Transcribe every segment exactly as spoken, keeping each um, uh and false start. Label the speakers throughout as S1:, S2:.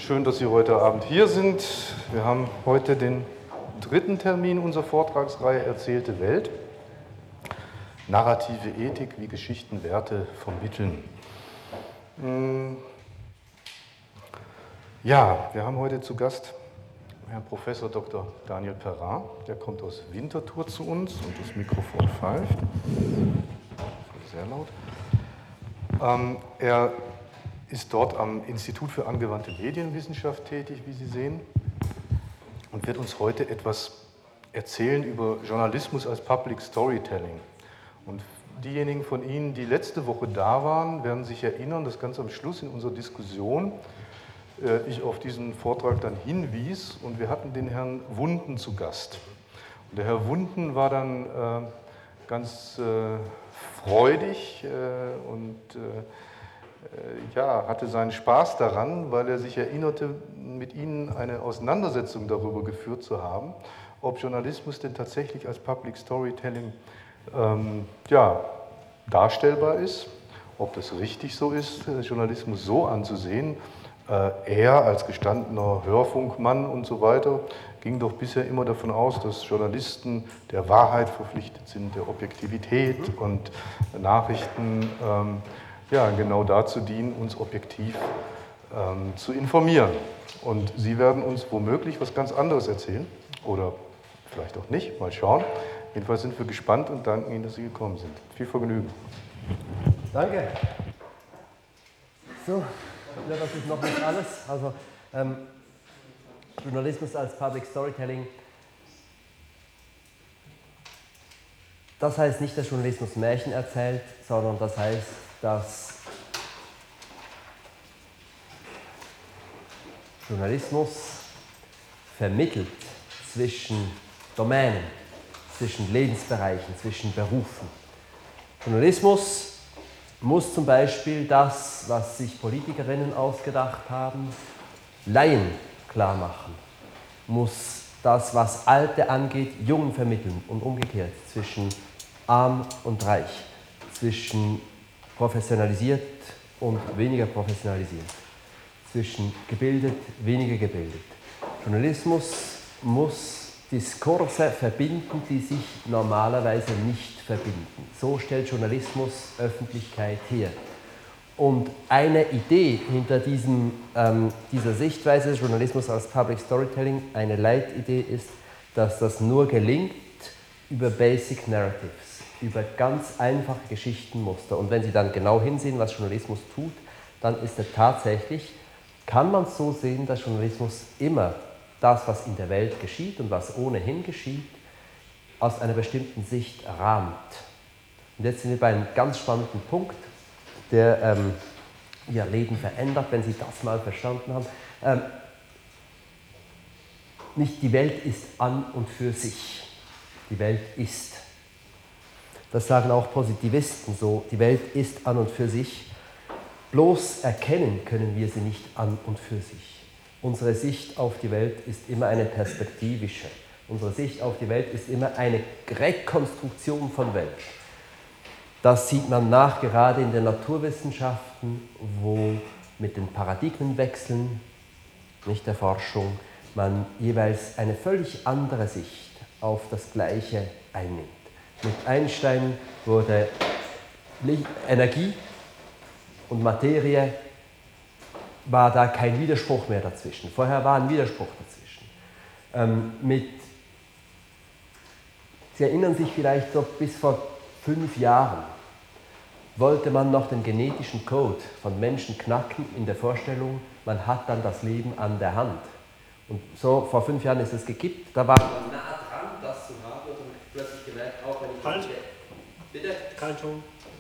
S1: Schön, dass Sie heute Abend hier sind. Wir haben heute den dritten Termin unserer Vortragsreihe Erzählte Welt. Narrative Ethik, wie Geschichten Werte vermitteln. Ja, wir haben heute zu Gast Herrn Professor Doktor Daniel Perrin. Der kommt aus Winterthur zu uns und das Mikrofon pfeift. Sehr laut. Ähm, er ist dort am Institut für angewandte Medienwissenschaft tätig, wie Sie sehen, und wird uns heute etwas erzählen über Journalismus als Public Storytelling. Und diejenigen von Ihnen, die letzte Woche da waren, werden sich erinnern, dass ganz am Schluss in unserer Diskussion äh, ich auf diesen Vortrag dann hinwies und wir hatten den Herrn Wunden zu Gast. Und der Herr Wunden war dann äh, ganz äh, freudig äh, und äh, ja, hatte seinen Spaß daran, weil er sich erinnerte, mit Ihnen eine Auseinandersetzung darüber geführt zu haben, ob Journalismus denn tatsächlich als Public Storytelling ähm, ja, darstellbar ist, ob das richtig so ist, Journalismus so anzusehen. Äh, er als gestandener Hörfunkmann und so weiter ging doch bisher immer davon aus, dass Journalisten der Wahrheit verpflichtet sind, der Objektivität und Nachrichten ähm, ja, genau dazu dienen, uns objektiv ähm, zu informieren. Und Sie werden uns womöglich was ganz anderes erzählen oder vielleicht auch nicht, mal schauen. Jedenfalls sind wir gespannt und danken Ihnen, dass Sie gekommen sind. Viel Vergnügen.
S2: Danke. So, ja, das ist noch nicht alles. Also ähm, Journalismus als Public Storytelling. Das heißt nicht, dass Journalismus Märchen erzählt, sondern das heißt, dass Journalismus vermittelt zwischen Domänen, zwischen Lebensbereichen, zwischen Berufen. Journalismus muss zum Beispiel das, was sich Politikerinnen ausgedacht haben, Laien klar machen, muss das, was Alte angeht, Jungen vermitteln und umgekehrt zwischen arm und reich, zwischen professionalisiert und weniger professionalisiert, zwischen gebildet, weniger gebildet. Journalismus muss Diskurse verbinden, die sich normalerweise nicht verbinden. So stellt Journalismus Öffentlichkeit her. Und eine Idee hinter diesem, ähm, dieser Sichtweise des Journalismus als Public Storytelling, eine Leitidee ist, dass das nur gelingt über Basic Narratives, über ganz einfache Geschichtenmuster. Und wenn Sie dann genau hinsehen, was Journalismus tut, dann ist er tatsächlich, kann man es so sehen, dass Journalismus immer das, was in der Welt geschieht und was ohnehin geschieht, aus einer bestimmten Sicht rahmt. Und jetzt sind wir bei einem ganz spannenden Punkt, der ähm, Ihr Leben verändert, wenn Sie das mal verstanden haben. Ähm, nicht die Welt ist an und für sich, die Welt ist. Das sagen auch Positivisten so, die Welt ist an und für sich, bloß erkennen können wir sie nicht an und für sich. Unsere Sicht auf die Welt ist immer eine perspektivische. Unsere Sicht auf die Welt ist immer eine Rekonstruktion von Welt. Das sieht man nach, gerade in den Naturwissenschaften, wo mit den Paradigmenwechseln, nicht der Forschung, man jeweils eine völlig andere Sicht auf das Gleiche einnimmt. Mit Einstein wurde Energie und Materie, war da kein Widerspruch mehr dazwischen. Vorher war ein Widerspruch dazwischen. Ähm, mit, Sie erinnern sich vielleicht so, bis vor fünf Jahren wollte man noch den genetischen Code von Menschen knacken in der Vorstellung, man hat dann das Leben an der Hand. Und so vor fünf Jahren ist es gekippt, da war man nah dran, das zu haben und plötzlich gemerkt, auch wenn ich...
S3: Kalt.
S2: Bitte?
S3: Kalt schon.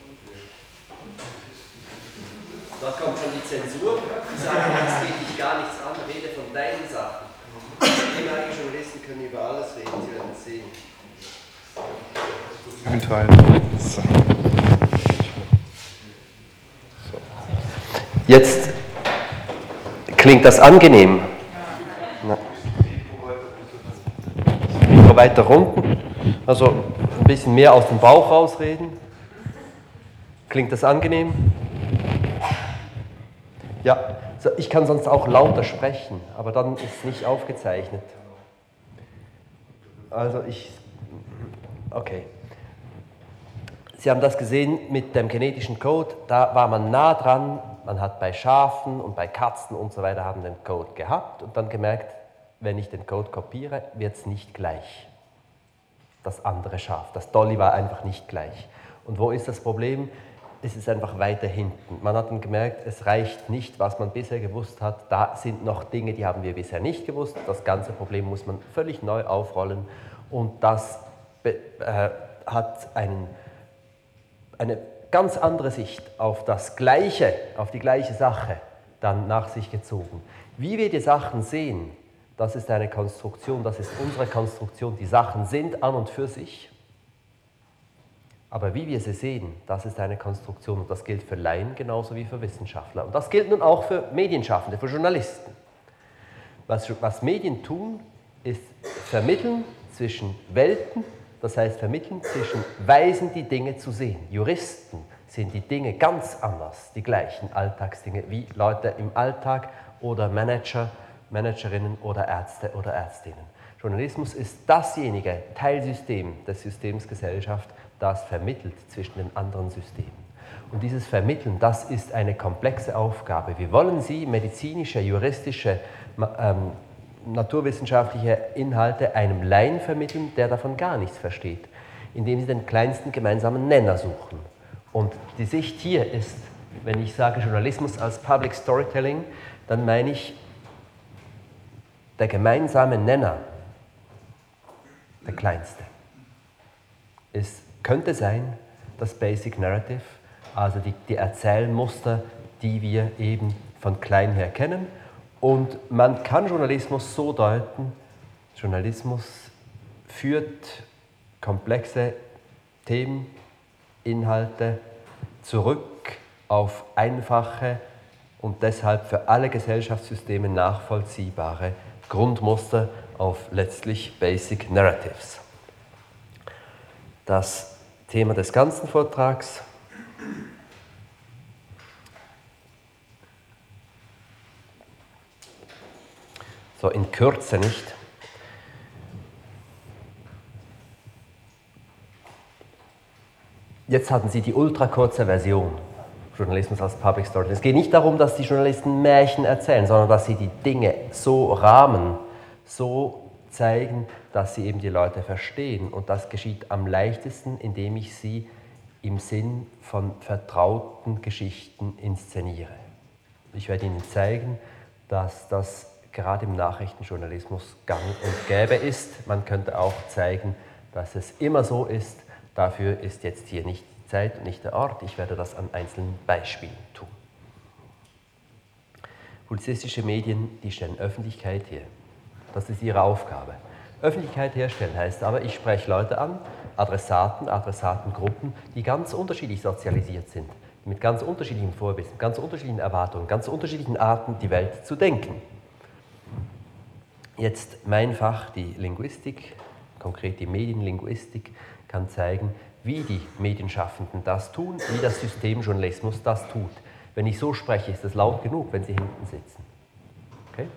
S2: Da kommt schon die Zensur, die sagen, das geht dich gar nichts an, rede von deinen Sachen. Ehemalige Journalisten können über alles reden, Sie werden es sehen.
S1: Ein Teil. So.
S2: Jetzt klingt das angenehm. Na. Mikro weiter unten, also ein bisschen mehr aus dem Bauch rausreden. Klingt das angenehm? Ja, Ich kann sonst auch lauter sprechen, aber dann ist es nicht aufgezeichnet. Also ich, okay. Sie haben das gesehen mit dem genetischen Code, da war man nah dran, man hat bei Schafen und bei Katzen und so weiter haben den Code gehabt und dann gemerkt, wenn ich den Code kopiere, wird es nicht gleich. Das andere Schaf, das Dolly war einfach nicht gleich. Und wo ist das Problem? Es ist einfach weiter hinten. Man hat dann gemerkt, es reicht nicht, was man bisher gewusst hat. Da sind noch Dinge, die haben wir bisher nicht gewusst. Das ganze Problem muss man völlig neu aufrollen. Und das äh, hat einen, eine ganz andere Sicht auf das Gleiche, auf die gleiche Sache dann nach sich gezogen. Wie wir die Sachen sehen, das ist eine Konstruktion, das ist unsere Konstruktion. Die Sachen sind an und für sich. Aber wie wir sie sehen, das ist eine Konstruktion und das gilt für Laien genauso wie für Wissenschaftler. Und das gilt nun auch für Medienschaffende, für Journalisten. Was, was Medien tun, ist vermitteln zwischen Welten, das heißt vermitteln zwischen Weisen, die Dinge zu sehen. Juristen sehen die Dinge ganz anders, die gleichen Alltagsdinge, wie Leute im Alltag oder Manager, Managerinnen oder Ärzte oder Ärztinnen. Journalismus ist dasjenige Teilsystem des Systems Gesellschaft, das vermittelt zwischen den anderen Systemen. Und dieses Vermitteln, das ist eine komplexe Aufgabe. Wir wollen Sie medizinische, juristische, ähm, naturwissenschaftliche Inhalte einem Laien vermitteln, der davon gar nichts versteht, indem Sie den kleinsten gemeinsamen Nenner suchen. Und die Sicht hier ist, wenn ich sage Journalismus als Public Storytelling, dann meine ich, der gemeinsame Nenner, der kleinste, ist, könnte sein das Basic Narrative, also die, die Erzählmuster, die wir eben von klein her kennen. Und man kann Journalismus so deuten, Journalismus führt komplexe Themen, Inhalte zurück auf einfache und deshalb für alle Gesellschaftssysteme nachvollziehbare Grundmuster auf letztlich Basic Narratives. Das Thema des ganzen Vortrags so in Kürze nicht. Jetzt hatten Sie die ultrakurze Version, Journalismus als Public Story. Es geht nicht darum, dass die Journalisten Märchen erzählen, sondern dass sie die Dinge so rahmen, so zeigen, dass sie eben die Leute verstehen. Und das geschieht am leichtesten, indem ich sie im Sinn von vertrauten Geschichten inszeniere. Ich werde Ihnen zeigen, dass das gerade im Nachrichtenjournalismus gang und gäbe ist. Man könnte auch zeigen, dass es immer so ist. Dafür ist jetzt hier nicht die Zeit und nicht der Ort. Ich werde das an einzelnen Beispielen tun. Publizistische Medien, die stellen Öffentlichkeit her. Das ist ihre Aufgabe. Öffentlichkeit herstellen heißt aber, ich spreche Leute an, Adressaten, Adressatengruppen, die ganz unterschiedlich sozialisiert sind, mit ganz unterschiedlichen Vorwissen, ganz unterschiedlichen Erwartungen, ganz unterschiedlichen Arten, die Welt zu denken. Jetzt mein Fach, die Linguistik, konkret die Medienlinguistik, kann zeigen, wie die Medienschaffenden das tun, wie das System Journalismus das tut. Wenn ich so spreche, ist es laut genug, wenn Sie hinten sitzen. Okay?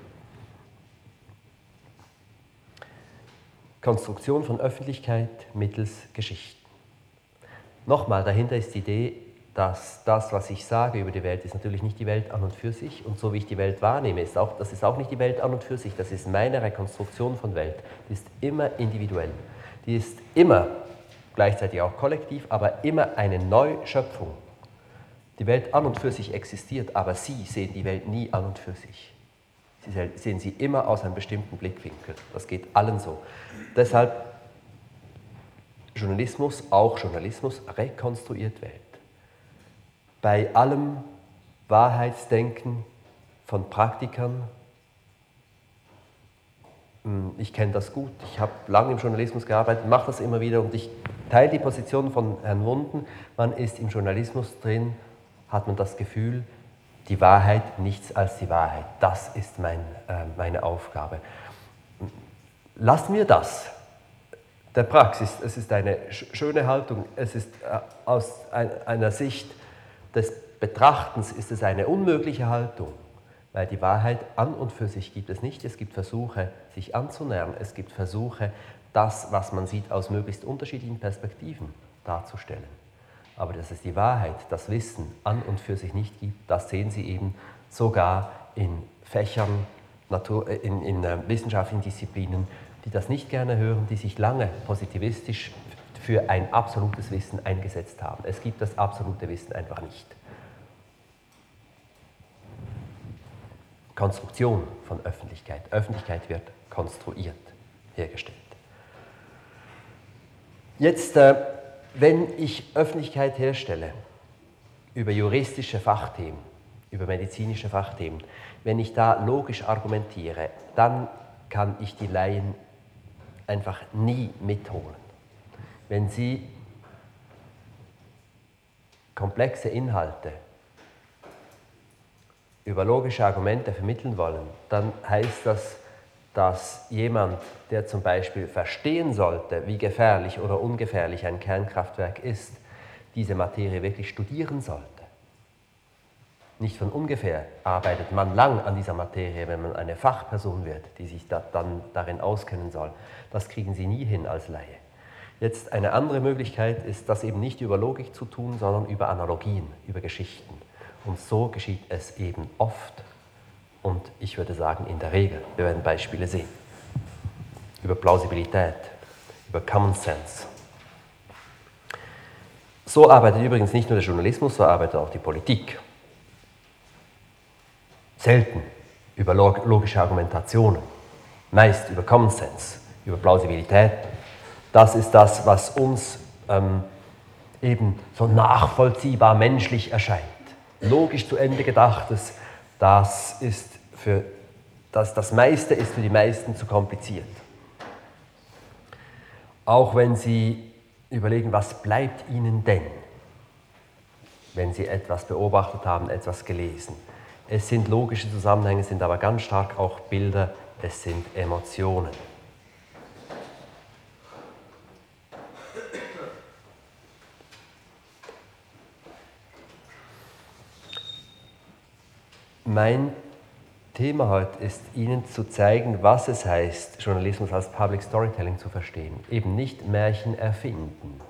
S2: Konstruktion von Öffentlichkeit mittels Geschichten. Nochmal, dahinter ist die Idee, dass das, was ich sage über die Welt, ist natürlich nicht die Welt an und für sich. Und so wie ich die Welt wahrnehme, ist auch, das ist auch nicht die Welt an und für sich. Das ist meine Rekonstruktion von Welt. Die ist immer individuell. Die ist immer gleichzeitig auch kollektiv, aber immer eine Neuschöpfung. Die Welt an und für sich existiert, aber Sie sehen die Welt nie an und für sich. Sie sehen sie immer aus einem bestimmten Blickwinkel. Das geht allen so. Deshalb Journalismus, auch Journalismus, rekonstruiert Welt. Bei allem Wahrheitsdenken von Praktikern, ich kenne das gut, ich habe lange im Journalismus gearbeitet, mache das immer wieder und ich teile die Position von Herrn Wunden. Man ist im Journalismus drin, hat man das Gefühl, die Wahrheit, nichts als die Wahrheit. Das ist mein, äh, meine Aufgabe. Lassen wir das der Praxis. Es ist eine schöne Haltung. Es ist äh, aus ein, einer Sicht des Betrachtens ist es eine unmögliche Haltung, Weil die Wahrheit an und für sich gibt es nicht. Es gibt Versuche, sich anzunähern. Es gibt Versuche, das, was man sieht, aus möglichst unterschiedlichen Perspektiven darzustellen. Aber dass es die Wahrheit, das Wissen an und für sich nicht gibt, das sehen Sie eben sogar in Fächern, Natur, in, in äh, wissenschaftlichen Disziplinen, die das nicht gerne hören, die sich lange positivistisch für ein absolutes Wissen eingesetzt haben. Es gibt das absolute Wissen einfach nicht. Konstruktion von Öffentlichkeit. Öffentlichkeit wird konstruiert, hergestellt. Jetzt, äh, wenn ich Öffentlichkeit herstelle über juristische Fachthemen, über medizinische Fachthemen, wenn ich da logisch argumentiere, dann kann ich die Laien einfach nie mitholen. Wenn Sie komplexe Inhalte über logische Argumente vermitteln wollen, dann heißt das, dass jemand, der zum Beispiel verstehen sollte, wie gefährlich oder ungefährlich ein Kernkraftwerk ist, diese Materie wirklich studieren sollte. Nicht von ungefähr arbeitet man lang an dieser Materie, wenn man eine Fachperson wird, die sich da, dann darin auskennen soll. Das kriegen Sie nie hin als Laie. Jetzt eine andere Möglichkeit ist, das eben nicht über Logik zu tun, sondern über Analogien, über Geschichten. Und so geschieht es eben oft und ich würde sagen in der Regel. Wir werden Beispiele sehen. Über Plausibilität, über Common Sense. So arbeitet übrigens nicht nur der Journalismus, so arbeitet auch die Politik. Selten über logische Argumentationen, meist über Common Sense, über Plausibilität. Das ist das, was uns ähm, eben so nachvollziehbar menschlich erscheint. Logisch zu Ende gedachtes, das ist für das, das meiste ist für die meisten zu kompliziert. Auch wenn Sie überlegen, was bleibt Ihnen denn, wenn Sie etwas beobachtet haben, etwas gelesen. Es sind logische Zusammenhänge, es sind aber ganz stark auch Bilder, es sind Emotionen. Mein Thema heute ist, Ihnen zu zeigen, was es heißt, Journalismus als Public Storytelling zu verstehen. Eben nicht Märchen erfinden.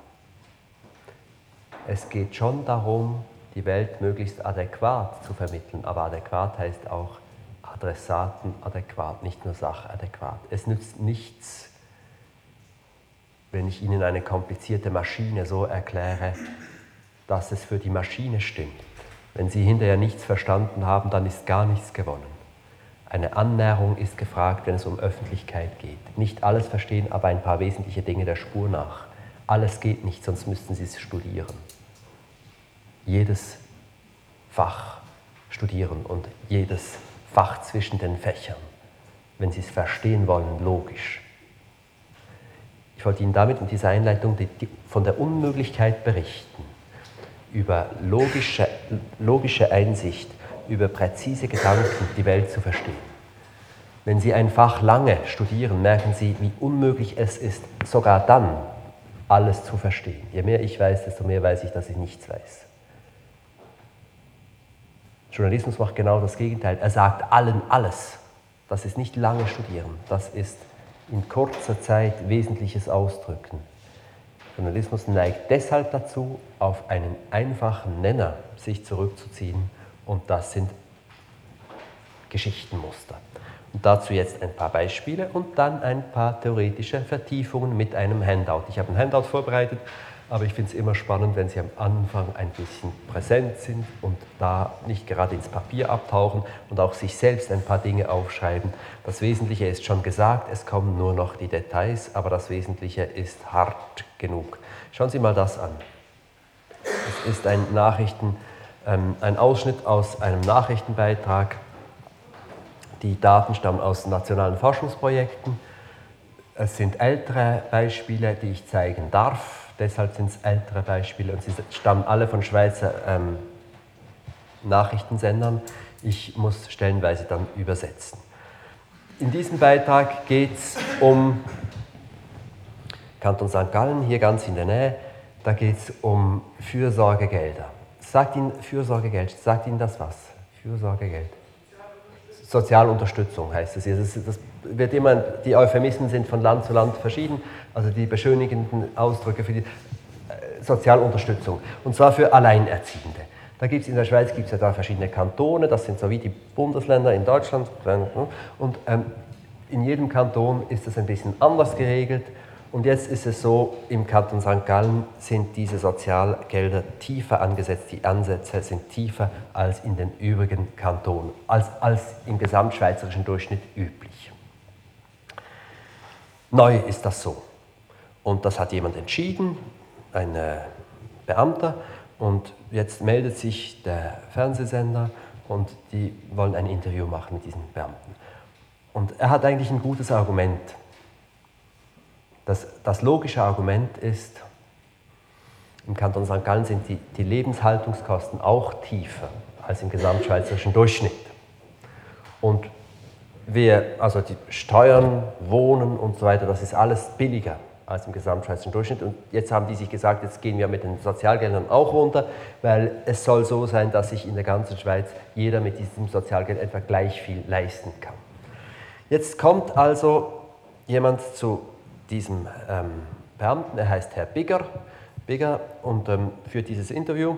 S2: Es geht schon darum, die Welt möglichst adäquat zu vermitteln, aber adäquat heißt auch adressatenadäquat, nicht nur sachadäquat. Es nützt nichts, wenn ich Ihnen eine komplizierte Maschine so erkläre, dass es für die Maschine stimmt. Wenn Sie hinterher nichts verstanden haben, dann ist gar nichts gewonnen. Eine Annäherung ist gefragt, wenn es um Öffentlichkeit geht. Nicht alles verstehen, aber ein paar wesentliche Dinge der Spur nach. Alles geht nicht, sonst müssten Sie es studieren. Jedes Fach studieren und jedes Fach zwischen den Fächern, wenn Sie es verstehen wollen, logisch. Ich wollte Ihnen damit in dieser Einleitung die, die, von der Unmöglichkeit berichten, über logische, logische Einsicht, über präzise Gedanken die Welt zu verstehen. Wenn Sie ein Fach lange studieren, merken Sie, wie unmöglich es ist, sogar dann alles zu verstehen. Je mehr ich weiß, desto mehr weiß ich, dass ich nichts weiß. Journalismus macht genau das Gegenteil. Er sagt allen alles. Das ist nicht lange studieren, das ist in kurzer Zeit Wesentliches ausdrücken. Journalismus neigt deshalb dazu, auf einen einfachen Nenner sich zurückzuziehen, und das sind Geschichtenmuster. Und dazu jetzt ein paar Beispiele und dann ein paar theoretische Vertiefungen mit einem Handout. Ich habe ein Handout vorbereitet, aber ich finde es immer spannend, wenn Sie am Anfang ein bisschen präsent sind und da nicht gerade ins Papier abtauchen und auch sich selbst ein paar Dinge aufschreiben. Das Wesentliche ist schon gesagt, es kommen nur noch die Details, aber das Wesentliche ist hart genug. Schauen Sie mal das an. Es ist ein, Nachrichten, ähm, ein Ausschnitt aus einem Nachrichtenbeitrag. Die Daten stammen aus nationalen Forschungsprojekten. Es sind ältere Beispiele, die ich zeigen darf. Deshalb sind es ältere Beispiele und sie stammen alle von Schweizer ähm, Nachrichtensendern. Ich muss stellenweise dann übersetzen. In diesem Beitrag geht es um Kanton Sankt Gallen, hier ganz in der Nähe. Da geht es um Fürsorgegelder. Sagt Ihnen Fürsorgegeld, sagt Ihnen das was? Fürsorgegeld. Sozialunterstützung heißt es. Das, das wird immer, die Euphemismen sind von Land zu Land verschieden, also die beschönigenden Ausdrücke für die äh, Sozialunterstützung, und zwar für Alleinerziehende. Da gibt es in der Schweiz gibt's ja da verschiedene Kantone, das sind so wie die Bundesländer in Deutschland, und ähm, in jedem Kanton ist das ein bisschen anders geregelt. Und jetzt ist es so, im Kanton Sankt Gallen sind diese Sozialgelder tiefer angesetzt, die Ansätze sind tiefer als in den übrigen Kantonen, als, als im gesamtschweizerischen Durchschnitt üblich. Neu ist das so. Und das hat jemand entschieden, ein äh, Beamter, und jetzt meldet sich der Fernsehsender und die wollen ein Interview machen mit diesem Beamten. Und er hat eigentlich ein gutes Argument. Das, das logische Argument ist, im Kanton Sankt Gallen sind die, die Lebenshaltungskosten auch tiefer als im gesamtschweizerischen Durchschnitt. Und wir, also die Steuern, Wohnen und so weiter, das ist alles billiger als im gesamtschweizerischen Durchschnitt. Und jetzt haben die sich gesagt, jetzt gehen wir mit den Sozialgeldern auch runter, weil es soll so sein, dass sich in der ganzen Schweiz jeder mit diesem Sozialgeld etwa gleich viel leisten kann. Jetzt kommt also jemand zu diesem ähm, Beamten, er heißt Herr Bigger, Bigger und ähm, führt dieses Interview,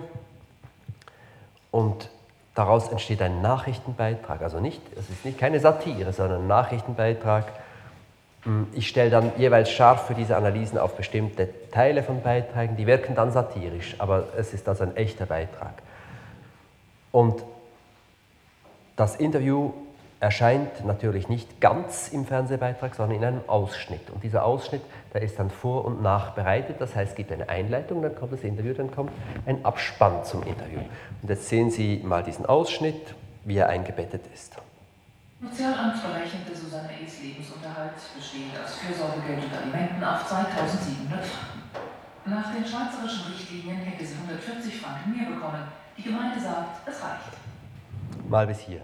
S2: und daraus entsteht ein Nachrichtenbeitrag, also nicht, es ist nicht keine Satire, sondern ein Nachrichtenbeitrag. Ich stelle dann jeweils scharf für diese Analysen auf bestimmte Teile von Beiträgen, die wirken dann satirisch, aber es ist also ein echter Beitrag. Und das Interview erscheint natürlich nicht ganz im Fernsehbeitrag, sondern in einem Ausschnitt. Und dieser Ausschnitt, der ist dann vor- und nachbereitet, das heißt, es gibt eine Einleitung, dann kommt das Interview, dann kommt ein Abspann zum Interview. Und jetzt sehen Sie mal diesen Ausschnitt, wie er eingebettet ist.
S3: Sozialamt berechnete Susanne E.s Lebensunterhalt, bestehend aus Fürsorgegeld und Alimenten, auf zweitausendsiebenhundert Franken. Nach den schweizerischen Richtlinien hätte sie hundertvierzig Franken mehr bekommen. Die Gemeinde sagt, es reicht.
S2: Mal bis hier.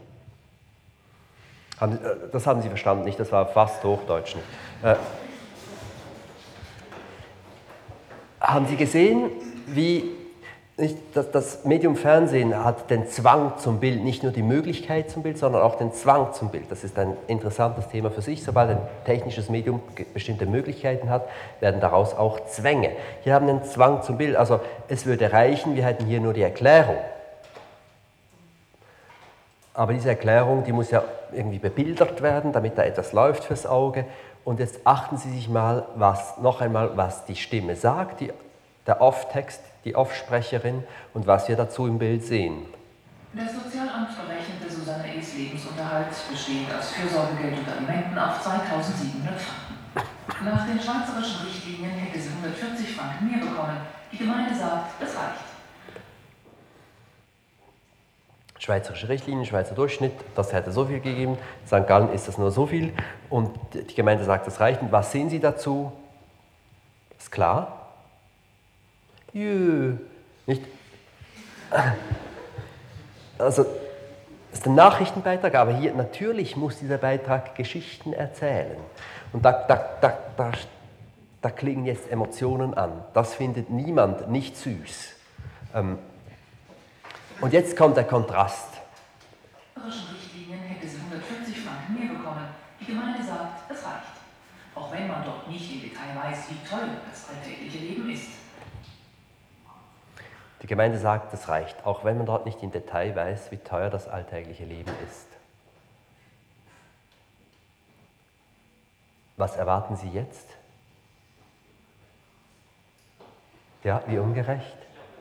S2: Das haben Sie verstanden, nicht? Das war fast Hochdeutsch. Nicht? Äh, haben Sie gesehen, wie nicht, das, das Medium Fernsehen hat den Zwang zum Bild, nicht nur die Möglichkeit zum Bild, sondern auch den Zwang zum Bild. Das ist ein interessantes Thema für sich. Sobald ein technisches Medium bestimmte Möglichkeiten hat, werden daraus auch Zwänge. Hier haben wir einen Zwang zum Bild. Also es würde reichen, wir hätten hier nur die Erklärung. Aber diese Erklärung, die muss ja irgendwie bebildert werden, damit da etwas läuft fürs Auge. Und jetzt achten Sie sich mal, was, noch einmal, was die Stimme sagt, die, der Off-Text, die Off-Sprecherin, und was wir dazu im Bild sehen.
S3: Das Sozialamt berechnete Susanne E.s Lebensunterhalt, bestehend aus Fürsorgegeld und Alimenten, auf zweitausendsiebenhundert Franken. Nach den schweizerischen Richtlinien hätte sie hundertvierzig Franken mehr bekommen. Die Gemeinde sagt, es reicht.
S2: Schweizerische Richtlinien, Schweizer Durchschnitt, das hätte so viel gegeben. In Sankt Gallen ist das nur so viel. Und die Gemeinde sagt, das reicht. Und was sehen Sie dazu? Ist klar? Jö, nicht? Also, das ist ein Nachrichtenbeitrag, aber hier natürlich muss dieser Beitrag Geschichten erzählen. Und da, da, da, da, da klingen jetzt Emotionen an. Das findet niemand nicht süß. Ähm, Und jetzt kommt der Kontrast.
S3: Nach den Richtlinien hätte sie hundertvierzig Franken mehr bekommen. Die Gemeinde sagt, es reicht. Auch wenn man dort nicht im Detail weiß, wie teuer das alltägliche Leben ist.
S2: Die Gemeinde sagt, es reicht, auch wenn man dort nicht im Detail weiß, wie teuer das alltägliche Leben ist. Was erwarten Sie jetzt? Ja, wie ungerecht?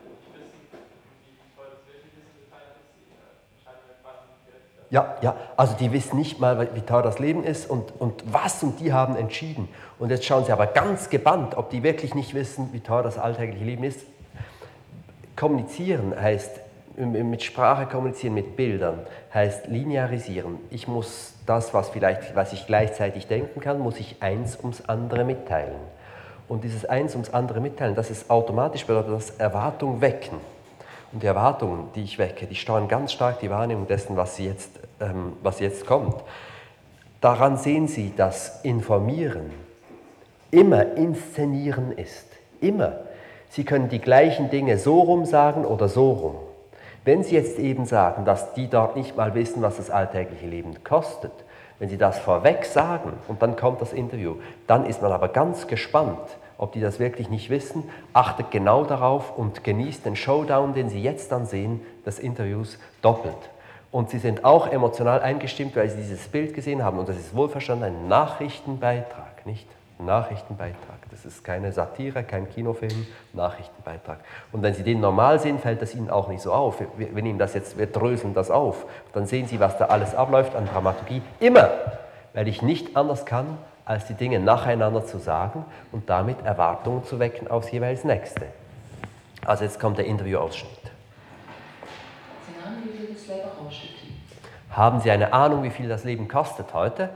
S2: Ja, ja, also die wissen nicht mal, wie teuer das Leben ist und, und was, und die haben entschieden. Und jetzt schauen sie aber ganz gebannt, ob die wirklich nicht wissen, wie teuer das alltägliche Leben ist. Kommunizieren heißt, mit Sprache kommunizieren, mit Bildern, heißt linearisieren. Ich muss das, was, vielleicht, was ich gleichzeitig denken kann, muss ich eins ums andere mitteilen. Und dieses eins ums andere mitteilen, das ist automatisch, bedeutet das Erwartung wecken. Und die Erwartungen, die ich wecke, die steuern ganz stark die Wahrnehmung dessen, was jetzt, ähm, was jetzt kommt. Daran sehen Sie, dass Informieren immer Inszenieren ist. Immer. Sie können die gleichen Dinge so rum sagen oder so rum. Wenn Sie jetzt eben sagen, dass die dort nicht mal wissen, was das alltägliche Leben kostet, wenn Sie das vorweg sagen und dann kommt das Interview, dann ist man aber ganz gespannt, ob die das wirklich nicht wissen, achtet genau darauf und genießt den Showdown, den Sie jetzt dann sehen, des Interviews doppelt. Und Sie sind auch emotional eingestimmt, weil Sie dieses Bild gesehen haben. Und das ist wohlverstanden ein Nachrichtenbeitrag, nicht? Ein Nachrichtenbeitrag. Das ist keine Satire, kein Kinofilm, Nachrichtenbeitrag. Und wenn Sie den normal sehen, fällt das Ihnen auch nicht so auf. Wenn Ihnen das jetzt, wir dröseln das auf, dann sehen Sie, was da alles abläuft an Dramaturgie. Immer, weil ich nicht anders kann, als die Dinge nacheinander zu sagen und damit Erwartungen zu wecken aufs jeweils Nächste. Also jetzt kommt der Interviewausschnitt. Haben Sie eine Ahnung, wie viel das Leben kostet heute?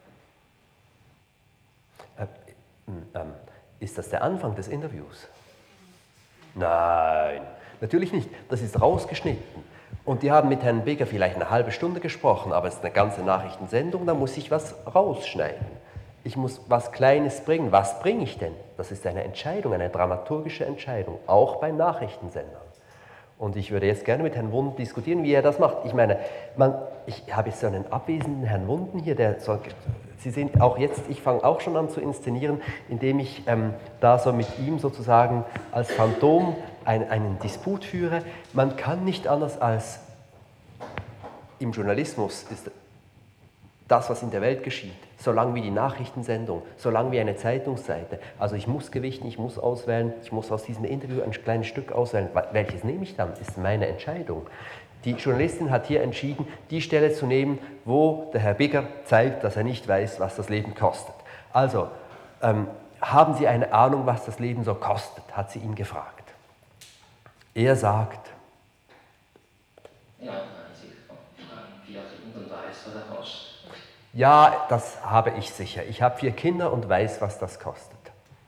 S2: Äh, ähm, ist das der Anfang des Interviews? Nein, natürlich nicht. Das ist rausgeschnitten. Und die haben mit Herrn Bigger vielleicht eine halbe Stunde gesprochen, aber es ist eine ganze Nachrichtensendung, da muss ich was rausschneiden. Ich muss was Kleines bringen. Was bringe ich denn? Das ist eine Entscheidung, eine dramaturgische Entscheidung, auch bei Nachrichtensendern. Und ich würde jetzt gerne mit Herrn Wunden diskutieren, wie er das macht. Ich meine, man, ich habe jetzt so einen abwesenden Herrn Wunden hier, der so, Sie sehen auch jetzt, ich fange auch schon an zu inszenieren, indem ich ähm, da so mit ihm sozusagen als Phantom ein, einen Disput führe. Man kann nicht anders als im Journalismus ist das, was in der Welt geschieht, so lang wie die Nachrichtensendung, so lang wie eine Zeitungsseite. Also ich muss gewichten, ich muss auswählen, ich muss aus diesem Interview ein kleines Stück auswählen. Welches nehme ich dann, ist meine Entscheidung. Die Journalistin hat hier entschieden, die Stelle zu nehmen, wo der Herr Bigger zeigt, dass er nicht weiß, was das Leben kostet. Also, ähm, haben Sie eine Ahnung, was das Leben so kostet, hat sie ihn gefragt. Er sagt,
S4: ja, ich frage, wie auch und weiß, was er kostet.
S2: Ja, das habe ich sicher. Ich habe vier Kinder und weiß, was das kostet.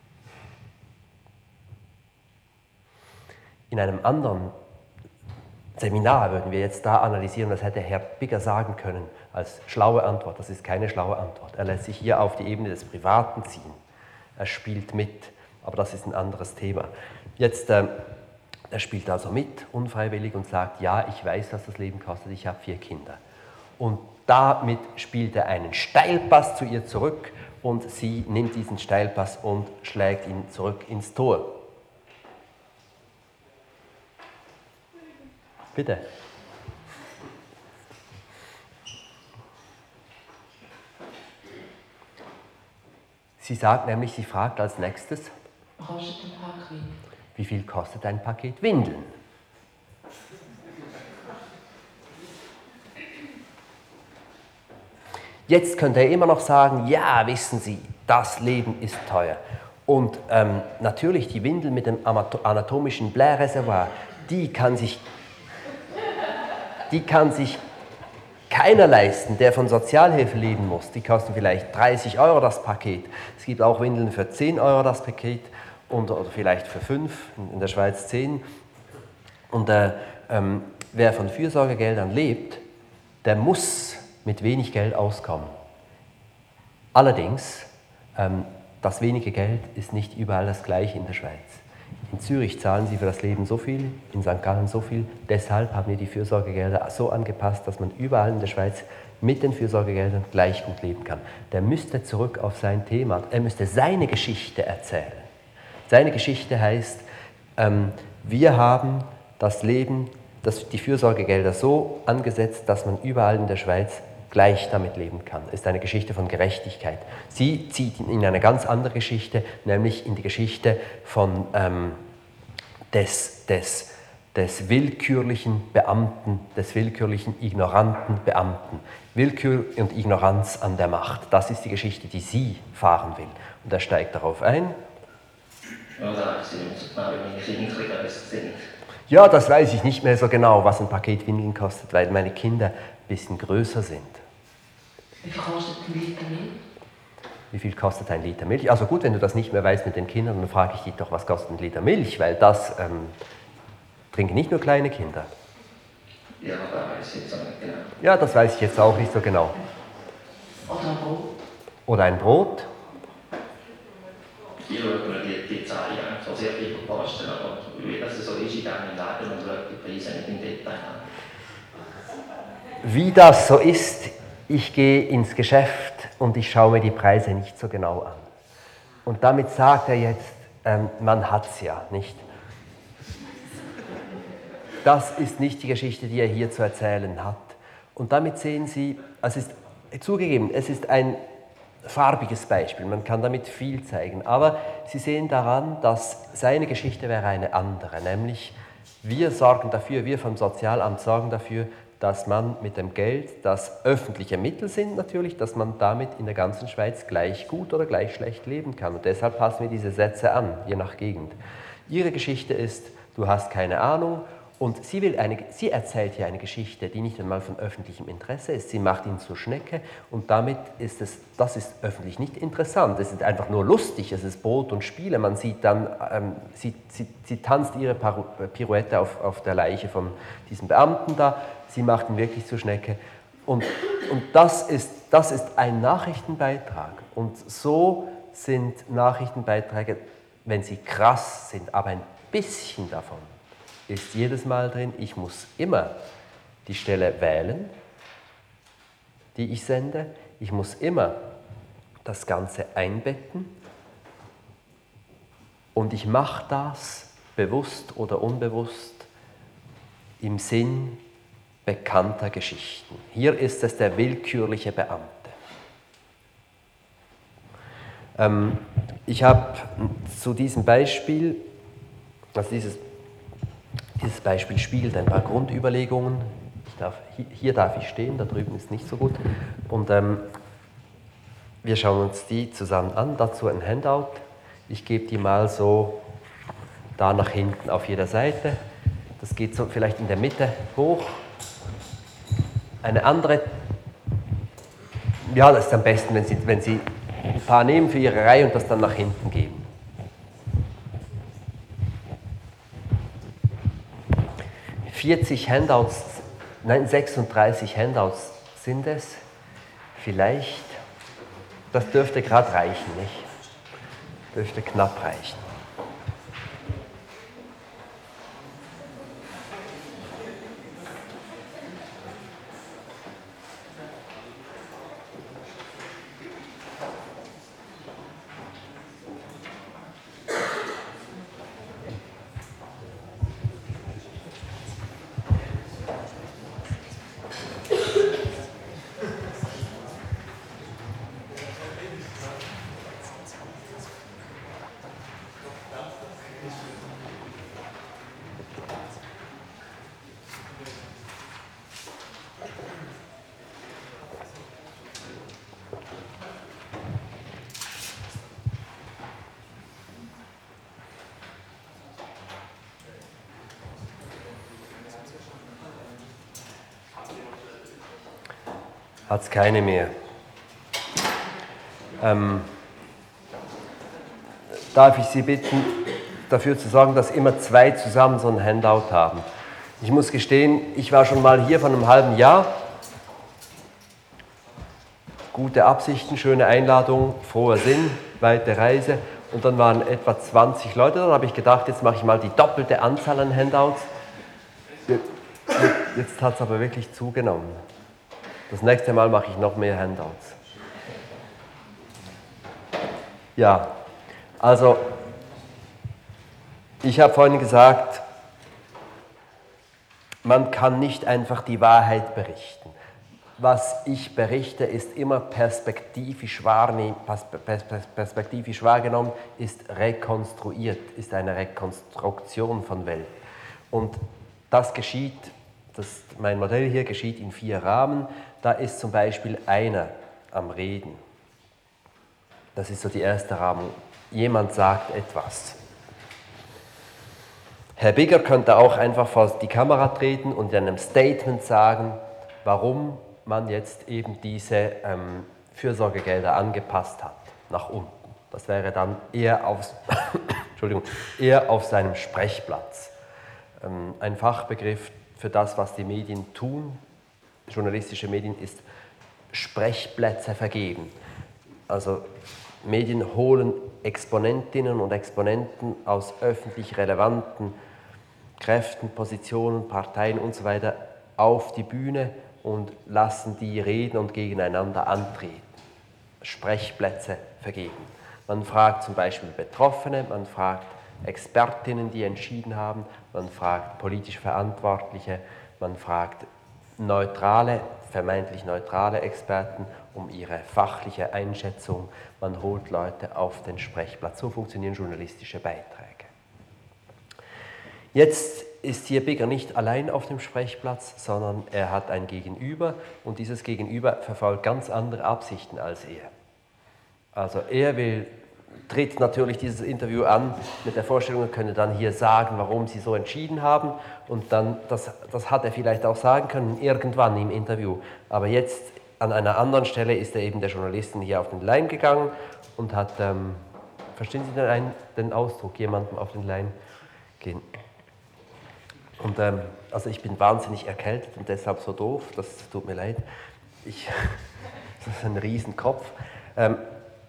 S2: In einem anderen Seminar würden wir jetzt da analysieren, das hätte Herr Bigger sagen können als schlaue Antwort. Das ist keine schlaue Antwort. Er lässt sich hier auf die Ebene des Privaten ziehen. Er spielt mit, aber das ist ein anderes Thema. Jetzt, äh, er spielt also mit, unfreiwillig, und sagt, ja, ich weiß, was das Leben kostet, ich habe vier Kinder. Und damit spielt er einen Steilpass zu ihr zurück und sie nimmt diesen Steilpass und schlägt ihn zurück ins Tor. Bitte. Sie sagt nämlich, sie fragt als nächstes, wie viel kostet ein Paket Windeln? Jetzt könnte er immer noch sagen, ja, wissen Sie, das Leben ist teuer. Und ähm, natürlich die Windel mit dem anatomischen Blair-Reservoir, die kann sich, die kann sich keiner leisten, der von Sozialhilfe leben muss. Die kosten vielleicht dreißig Euro das Paket. Es gibt auch Windeln für zehn Euro das Paket und, oder vielleicht für fünf, in der Schweiz zehn. Und äh, ähm, wer von Fürsorgegeldern lebt, der muss mit wenig Geld auskommen. Allerdings, ähm, das wenige Geld ist nicht überall das gleiche in der Schweiz. In Zürich zahlen sie für das Leben so viel, in Sankt Gallen so viel. Deshalb haben wir die Fürsorgegelder so angepasst, dass man überall in der Schweiz mit den Fürsorgegeldern gleich gut leben kann. Der müsste zurück auf sein Thema, er müsste seine Geschichte erzählen. Seine Geschichte heißt, ähm, wir haben das Leben, das, die Fürsorgegelder so angesetzt, dass man überall in der Schweiz gleich damit leben kann. Es ist eine Geschichte von Gerechtigkeit. Sie zieht ihn in eine ganz andere Geschichte, nämlich in die Geschichte von, ähm, des, des, des willkürlichen Beamten, des willkürlichen, ignoranten Beamten. Willkür und Ignoranz an der Macht. Das ist die Geschichte, die sie fahren will. Und er steigt darauf ein. Ja, das weiß ich nicht mehr so genau, was ein Paket Windeln kostet, weil meine Kinder ein bisschen größer sind.
S4: Wie viel kostet ein Liter Milch?
S2: Wie viel kostet ein Liter Milch? Also gut, wenn du das nicht mehr weißt mit den Kindern, dann frage ich dich doch, was kostet ein Liter Milch, weil das ähm, trinken nicht nur kleine Kinder.
S4: Ja, das weiß ich jetzt auch nicht genau.
S2: Ja, das weiß ich jetzt auch nicht so genau.
S4: Oder ein Brot?
S2: Oder ein Brot?
S4: hier schauen wir die, die Zahlen eigentlich so sehr viel posten, aber wie das so ist in diesem Leben und schaut die Preise nicht im Detail an.
S2: Wie das so ist, ich gehe ins Geschäft und ich schaue mir die Preise nicht so genau an. Und damit sagt er jetzt, ähm, man hat es ja, nicht? Das ist nicht die Geschichte, die er hier zu erzählen hat. Und damit sehen Sie, es ist zugegeben, es ist ein farbiges Beispiel, man kann damit viel zeigen, aber Sie sehen daran, dass seine Geschichte wäre eine andere, nämlich wir sorgen dafür, wir vom Sozialamt sorgen dafür, dass man mit dem Geld, das öffentliche Mittel sind natürlich, dass man damit in der ganzen Schweiz gleich gut oder gleich schlecht leben kann. Und deshalb passen wir diese Sätze an, je nach Gegend. Ihre Geschichte ist, du hast keine Ahnung, und sie, will eine, sie erzählt hier eine Geschichte, die nicht einmal von öffentlichem Interesse ist. Sie macht ihn zur Schnecke und damit ist es, das ist öffentlich nicht interessant. Es ist einfach nur lustig, es ist Brot und Spiele. Man sieht dann, ähm, sie, sie, sie tanzt ihre Pirouette auf, auf der Leiche von diesem Beamten da. Sie macht ihn wirklich zur Schnecke. Und, und das, ist, das ist ein Nachrichtenbeitrag. Und so sind Nachrichtenbeiträge, wenn sie krass sind, aber ein bisschen davon ist jedes Mal drin, ich muss immer die Stelle wählen, die ich sende. Ich muss immer das Ganze einbetten. Und ich mache das bewusst oder unbewusst im Sinn bekannter Geschichten. Hier ist es der willkürliche Beamte. Ähm, ich habe zu diesem Beispiel, also dieses Dieses Beispiel spiegelt ein paar Grundüberlegungen. Ich darf, hier, hier darf ich stehen, da drüben ist nicht so gut. Und ähm, wir schauen uns die zusammen an. Dazu ein Handout. Ich gebe die mal so da nach hinten auf jeder Seite. Das geht so vielleicht in der Mitte hoch. Eine andere, ja, das ist am besten, wenn Sie, wenn Sie ein paar nehmen für Ihre Reihe und das dann nach hinten geben. vierzig Handouts, nein, sechsunddreißig Handouts sind es. Vielleicht, das dürfte gerade reichen, nicht? Dürfte knapp reichen. Hat es keine mehr. Ähm, darf ich Sie bitten, dafür zu sorgen, dass immer zwei zusammen so ein Handout haben. Ich muss gestehen, ich war schon mal hier vor einem halben Jahr. Gute Absichten, schöne Einladung, froher Sinn, weite Reise. Und dann waren etwa zwanzig Leute da. Dann habe ich gedacht, jetzt mache ich mal die doppelte Anzahl an Handouts. Jetzt hat es aber wirklich zugenommen. Das nächste Mal mache ich noch mehr Handouts. Ja, also ich habe vorhin gesagt, man kann nicht einfach die Wahrheit berichten. Was ich berichte, ist immer perspektivisch, wahrnehm, perspektivisch wahrgenommen, ist rekonstruiert, ist eine Rekonstruktion von Welt. Und das geschieht, das, mein Modell hier geschieht in vier Rahmen. Da ist zum Beispiel einer am Reden. Das ist so die erste Rahmung. Jemand sagt etwas. Herr Bigger könnte auch einfach vor die Kamera treten und in einem Statement sagen, warum man jetzt eben diese ähm, Fürsorgegelder angepasst hat, nach unten. Das wäre dann eher, aufs, Entschuldigung, eher auf seinem Sprechplatz. Ähm, ein Fachbegriff für das, was die Medien tun, journalistische Medien, ist Sprechplätze vergeben. Also Medien holen Exponentinnen und Exponenten aus öffentlich relevanten Kräften, Positionen, Parteien und so weiter auf die Bühne und lassen die reden und gegeneinander antreten, Sprechplätze vergeben. Man fragt zum Beispiel Betroffene, man fragt Expertinnen, die entschieden haben, man fragt politische Verantwortliche, man fragt neutrale, vermeintlich neutrale Experten um ihre fachliche Einschätzung, man holt Leute auf den Sprechplatz. So funktionieren journalistische Beiträge. Jetzt ist hier Bigger nicht allein auf dem Sprechplatz, sondern er hat ein Gegenüber und dieses Gegenüber verfolgt ganz andere Absichten als er. Also er will, tritt natürlich dieses Interview an mit der Vorstellung, er könne dann hier sagen, warum sie so entschieden haben und dann, das, das hat er vielleicht auch sagen können, irgendwann im Interview, aber jetzt an einer anderen Stelle ist er eben der Journalistin hier auf den Leim gegangen und hat, ähm, verstehen Sie denn einen, den Ausdruck, jemandem auf den Leim gehen? Und ähm, also ich bin wahnsinnig erkältet und deshalb so doof, das tut mir leid. Ich, das ist ein Riesenkopf. Ähm,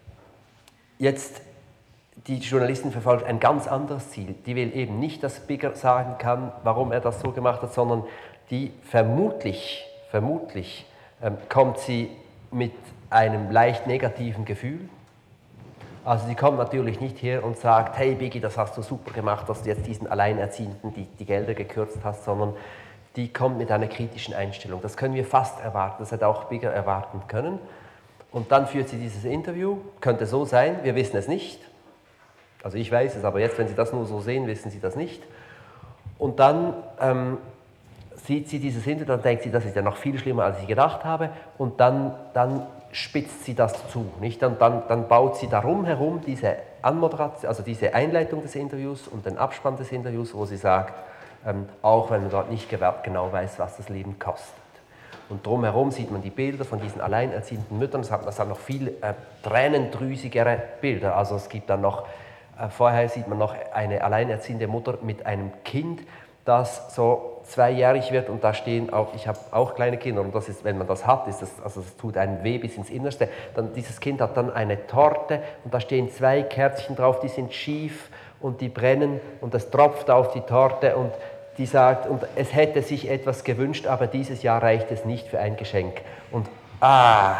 S2: jetzt, die Journalistin verfolgt ein ganz anderes Ziel. Die will eben nicht, dass Bigger sagen kann, warum er das so gemacht hat, sondern die vermutlich, vermutlich ähm, kommt sie mit einem leicht negativen Gefühl. Also sie kommt natürlich nicht her und sagt, hey Biggie, das hast du super gemacht, dass du jetzt diesen Alleinerziehenden die, die Gelder gekürzt hast, sondern die kommt mit einer kritischen Einstellung. Das können wir fast erwarten, das hätte auch Bigger erwarten können. Und dann führt sie dieses Interview, könnte so sein, wir wissen es nicht. Also ich weiß es, aber jetzt, wenn Sie das nur so sehen, wissen Sie das nicht. Und dann ähm, sieht sie dieses Interview, dann denkt sie, das ist ja noch viel schlimmer, als ich gedacht habe. Und dann, dann spitzt sie das zu. Nicht? Und dann, dann baut sie darum herum diese Anmoderation, also diese Einleitung des Interviews und den Abspann des Interviews, wo sie sagt, ähm, auch wenn man dort nicht genau weiß, was das Leben kostet. Und drumherum sieht man die Bilder von diesen alleinerziehenden Müttern. Das hat, das hat noch viel äh, tränendrüsigere Bilder. Also es gibt dann noch, äh, vorher sieht man noch eine alleinerziehende Mutter mit einem Kind, das so zweijährig wird und da stehen auch, ich habe auch kleine Kinder und das ist, wenn man das hat, ist das, also das tut einen weh bis ins Innerste. Dann, dieses Kind hat dann eine Torte und da stehen zwei Kerzchen drauf, die sind schief und die brennen und das tropft auf die Torte und die sagt, und es hätte sich etwas gewünscht, aber dieses Jahr reicht es nicht für ein Geschenk. Und ah,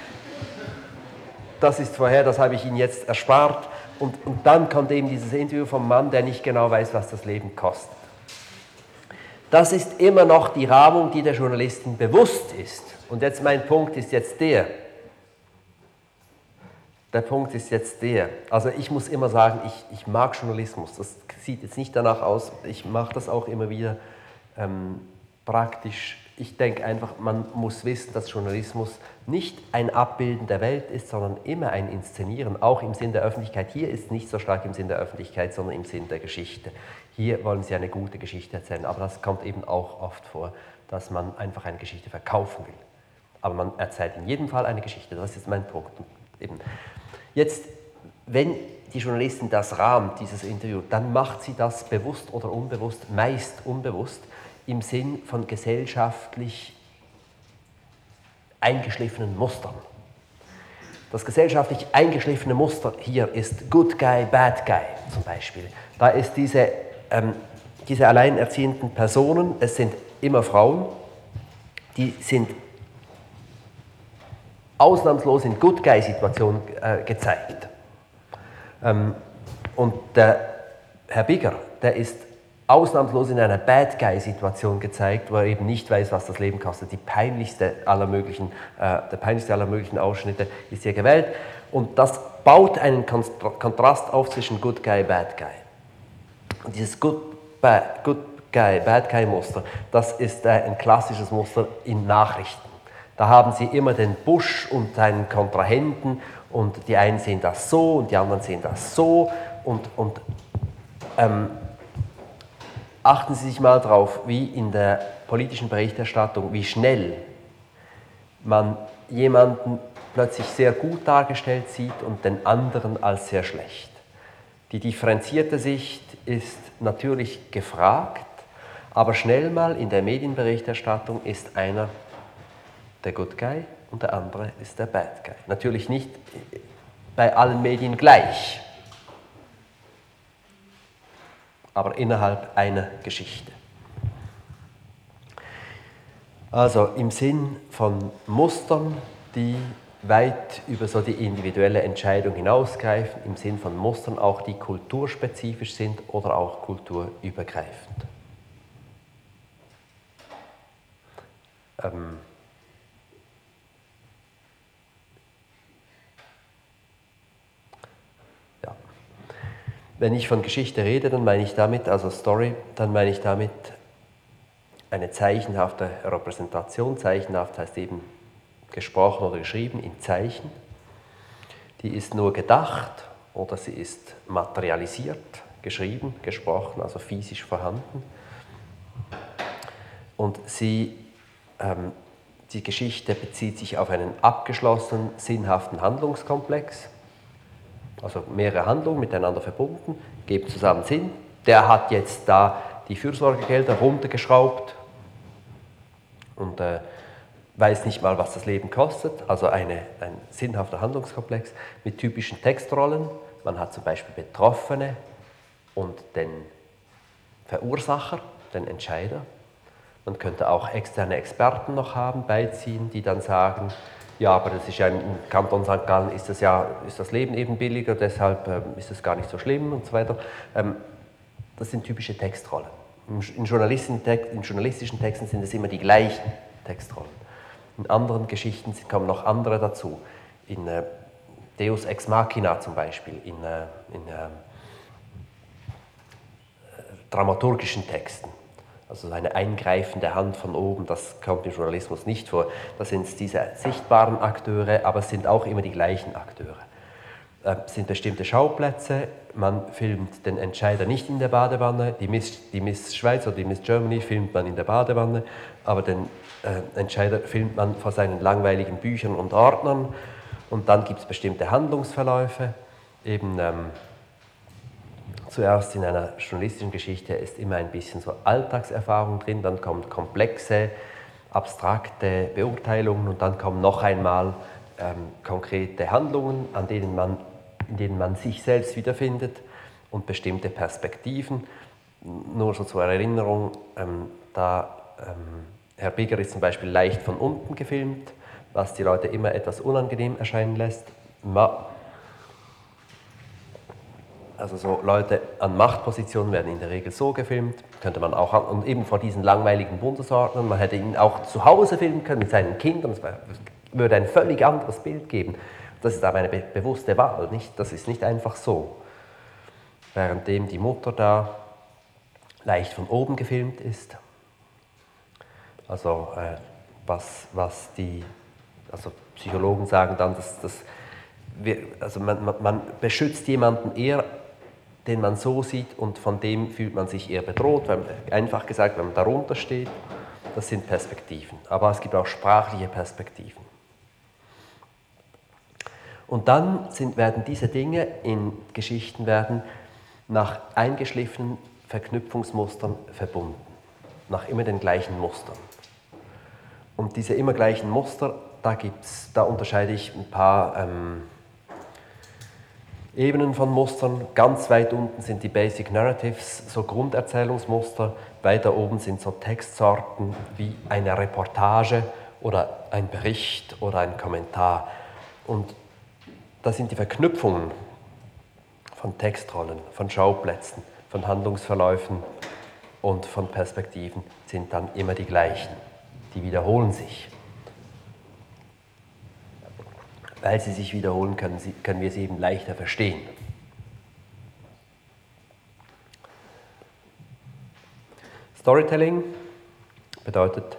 S2: das ist vorher, das habe ich Ihnen jetzt erspart. Und, und dann kommt eben dieses Interview vom Mann, der nicht genau weiß, was das Leben kostet. Das ist immer noch die Rahmung, die der Journalistin bewusst ist. Und jetzt mein Punkt ist jetzt der. Der Punkt ist jetzt der. Also ich muss immer sagen, ich, ich mag Journalismus. Das sieht jetzt nicht danach aus. Ich mache das auch immer wieder ähm, praktisch. Ich denke einfach, man muss wissen, dass Journalismus nicht ein Abbilden der Welt ist, sondern immer ein Inszenieren, auch im Sinn der Öffentlichkeit. Hier ist nicht so stark im Sinn der Öffentlichkeit, sondern im Sinn der Geschichte. Hier wollen Sie eine gute Geschichte erzählen, aber das kommt eben auch oft vor, dass man einfach eine Geschichte verkaufen will. Aber man erzählt in jedem Fall eine Geschichte, das ist mein Punkt. Eben. Jetzt, wenn die Journalistin das rahmt, dieses Interview, dann macht sie das bewusst oder unbewusst, meist unbewusst, im Sinn von gesellschaftlich eingeschliffenen Mustern. Das gesellschaftlich eingeschliffene Muster hier ist Good Guy, Bad Guy zum Beispiel. Da ist diese, ähm, diese alleinerziehenden Personen, es sind immer Frauen, die sind ausnahmslos in Good Guy-Situationen äh, gezeigt. Ähm, und der Herr Bigger, der ist ausnahmslos in einer Bad Guy-Situation gezeigt, wo er eben nicht weiß, was das Leben kostet. Die peinlichste aller möglichen, äh, der peinlichste aller möglichen Ausschnitte ist hier gewählt. Und das baut einen Kontrast auf zwischen Good Guy, Bad Guy. Und dieses Good, Bad, Good Guy, Bad Guy-Muster, das ist äh, ein klassisches Muster in Nachrichten. Da haben Sie immer den Bush und seinen Kontrahenten und die einen sehen das so und die anderen sehen das so. Und, und ähm, achten Sie sich mal drauf, wie in der politischen Berichterstattung, wie schnell man jemanden plötzlich sehr gut dargestellt sieht und den anderen als sehr schlecht. Die differenzierte Sicht ist natürlich gefragt, aber schnell mal in der Medienberichterstattung ist einer der Good Guy und der andere ist der Bad Guy. Natürlich nicht bei allen Medien gleich, aber innerhalb einer Geschichte. Also im Sinn von Mustern, die weit über so die individuelle Entscheidung hinausgreifen, im Sinn von Mustern auch, die kulturspezifisch sind oder auch kulturübergreifend. Ähm ja. Wenn ich von Geschichte rede, dann meine ich damit, also Story, dann meine ich damit eine zeichenhafte Repräsentation. Zeichenhaft heißt eben gesprochen oder geschrieben in Zeichen. Die ist nur gedacht oder sie ist materialisiert, geschrieben, gesprochen, also physisch vorhanden. Und sie, ähm, die Geschichte bezieht sich auf einen abgeschlossenen, sinnhaften Handlungskomplex. Also mehrere Handlungen miteinander verbunden, geben zusammen Sinn. Der hat jetzt da die Fürsorgegelder runtergeschraubt und äh, weiß nicht mal, was das Leben kostet. Also eine, ein sinnhafter Handlungskomplex mit typischen Textrollen. Man hat zum Beispiel Betroffene und den Verursacher, den Entscheider. Man könnte auch externe Experten noch haben, beiziehen, die dann sagen, ja, aber das ist ja im Kanton Sankt Gallen ist das, ja, ist das Leben eben billiger, deshalb ähm, ist es gar nicht so schlimm und so weiter. Ähm, das sind typische Textrollen. In, Journalisten, in journalistischen Texten sind es immer die gleichen Textrollen. In anderen Geschichten kommen noch andere dazu. In äh, Deus Ex Machina zum Beispiel, in, äh, in äh, dramaturgischen Texten. Also eine eingreifende Hand von oben, das kommt im Journalismus nicht vor. Das sind diese sichtbaren Akteure, aber es sind auch immer die gleichen Akteure. Es sind bestimmte Schauplätze, man filmt den Entscheider nicht in der Badewanne, die Miss, die Miss Schweiz oder die Miss Germany filmt man in der Badewanne, aber den äh, Entscheider filmt man vor seinen langweiligen Büchern und Ordnern und dann gibt es bestimmte Handlungsverläufe, eben ähm, zuerst in einer journalistischen Geschichte ist immer ein bisschen so Alltagserfahrung drin, dann kommen komplexe, abstrakte Beurteilungen und dann kommen noch einmal ähm, konkrete Handlungen, an denen man, in denen man sich selbst wiederfindet und bestimmte Perspektiven. Nur so zur Erinnerung, ähm, da ähm, Herr Bigger ist zum Beispiel leicht von unten gefilmt, was die Leute immer etwas unangenehm erscheinen lässt. Ma Also so Leute an Machtpositionen werden in der Regel so gefilmt, könnte man auch, und eben vor diesen langweiligen Bundesordnern, man hätte ihn auch zu Hause filmen können mit seinen Kindern, das würde ein völlig anderes Bild geben. Das ist aber eine be bewusste Wahl, nicht? Das ist nicht einfach so. Währenddem die Mutter da leicht von oben gefilmt ist, also äh, was, was die also Psychologen sagen dann, dass, dass wir, also man, man, man beschützt jemanden eher, den man so sieht und von dem fühlt man sich eher bedroht, weil, einfach gesagt, wenn man darunter steht, das sind Perspektiven. Aber es gibt auch sprachliche Perspektiven. Und dann sind, werden diese Dinge in Geschichten werden nach eingeschliffenen Verknüpfungsmustern verbunden, nach immer den gleichen Mustern. Und diese immer gleichen Muster, da, gibt's, da unterscheide ich ein paar ähm, Ebenen von Mustern. Ganz weit unten sind die Basic Narratives, so Grunderzählungsmuster. Weiter oben sind so Textsorten wie eine Reportage oder ein Bericht oder ein Kommentar. Und das sind die Verknüpfungen von Textrollen, von Schauplätzen, von Handlungsverläufen und von Perspektiven sind dann immer die gleichen. Die wiederholen sich. Weil sie sich wiederholen, können, sie, können wir sie eben leichter verstehen. Storytelling bedeutet,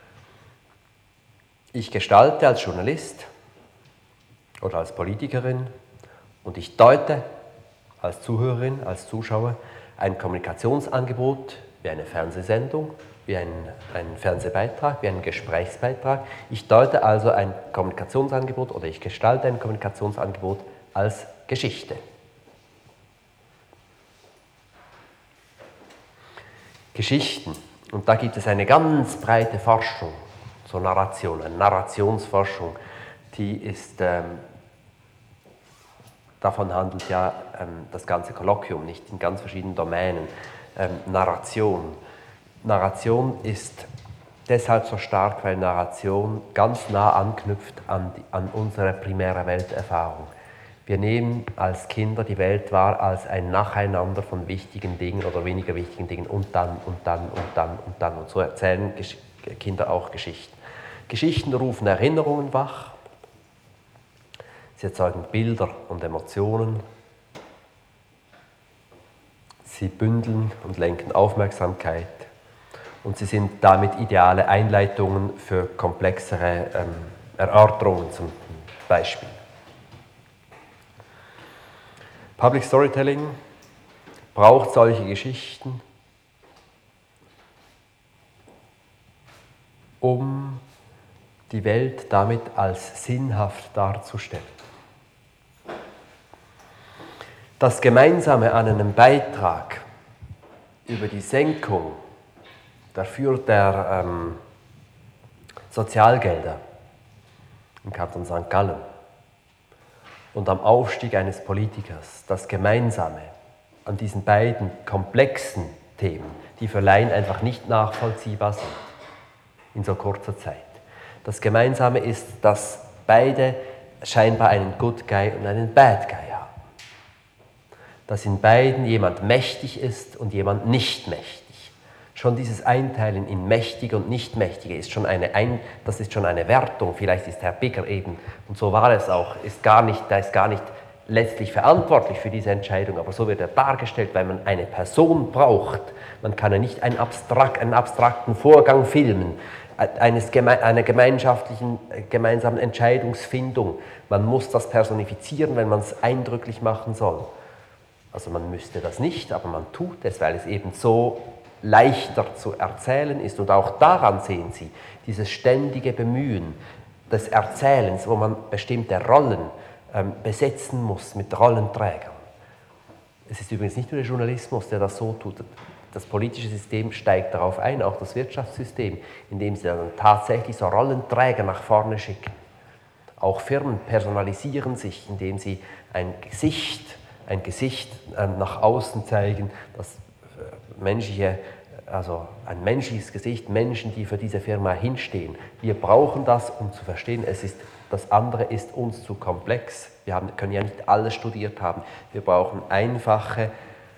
S2: ich gestalte als Journalist oder als Politikerin und ich deute als Zuhörerin, als Zuschauer ein Kommunikationsangebot wie eine Fernsehsendung, wie ein, ein Fernsehbeitrag, wie ein Gesprächsbeitrag. Ich deute also ein Kommunikationsangebot oder ich gestalte ein Kommunikationsangebot als Geschichte. Geschichten, und da gibt es eine ganz breite Forschung zur Narration, eine Narrationsforschung, die ist ähm, davon handelt ja ähm, das ganze Kolloquium, nicht in ganz verschiedenen Domänen. Ähm, Narration. Narration ist deshalb so stark, weil Narration ganz nah anknüpft an, die, an unsere primäre Welterfahrung. Wir nehmen als Kinder die Welt wahr als ein Nacheinander von wichtigen Dingen oder weniger wichtigen Dingen und dann und dann und dann und dann. Und so erzählen Gesch- Kinder auch Geschichten. Geschichten rufen Erinnerungen wach. Sie erzeugen Bilder und Emotionen. Sie bündeln und lenken Aufmerksamkeit. Und sie sind damit ideale Einleitungen für komplexere ähm, Erörterungen zum Beispiel. Public Storytelling braucht solche Geschichten, um die Welt damit als sinnhaft darzustellen. Das Gemeinsame an einem Beitrag über die Senkung dafür der ähm, Sozialgelder im Kanton Sankt Gallen und am Aufstieg eines Politikers, das Gemeinsame an diesen beiden komplexen Themen, die für Laien einfach nicht nachvollziehbar sind in so kurzer Zeit. Das Gemeinsame ist, dass beide scheinbar einen Good Guy und einen Bad Guy haben. Dass in beiden jemand mächtig ist und jemand nicht mächtig. Schon dieses Einteilen in Mächtige und Nicht-Mächtige ist schon eine, Ein- das ist schon eine Wertung. Vielleicht ist Herr Bigger eben, und so war es auch, ist gar nicht, der ist gar nicht letztlich verantwortlich für diese Entscheidung, aber so wird er dargestellt, weil man eine Person braucht. Man kann ja nicht einen, abstrakt, einen abstrakten Vorgang filmen, eines geme- einer gemeinschaftlichen, gemeinsamen Entscheidungsfindung. Man muss das personifizieren, wenn man es eindrücklich machen soll. Also man müsste das nicht, aber man tut es, weil es eben so leichter zu erzählen ist. Und auch daran sehen Sie dieses ständige Bemühen des Erzählens, wo man bestimmte Rollen ähm, besetzen muss mit Rollenträgern. Es ist übrigens nicht nur der Journalismus, der das so tut. Das politische System steigt darauf ein, auch das Wirtschaftssystem, indem sie dann tatsächlich so Rollenträger nach vorne schicken. Auch Firmen personalisieren sich, indem sie ein Gesicht ein Gesicht nach außen zeigen, das menschliche, also ein menschliches Gesicht, Menschen, die für diese Firma hinstehen. Wir brauchen das, um zu verstehen, es ist, das andere ist uns zu komplex. Wir haben, können ja nicht alles studiert haben. Wir brauchen einfache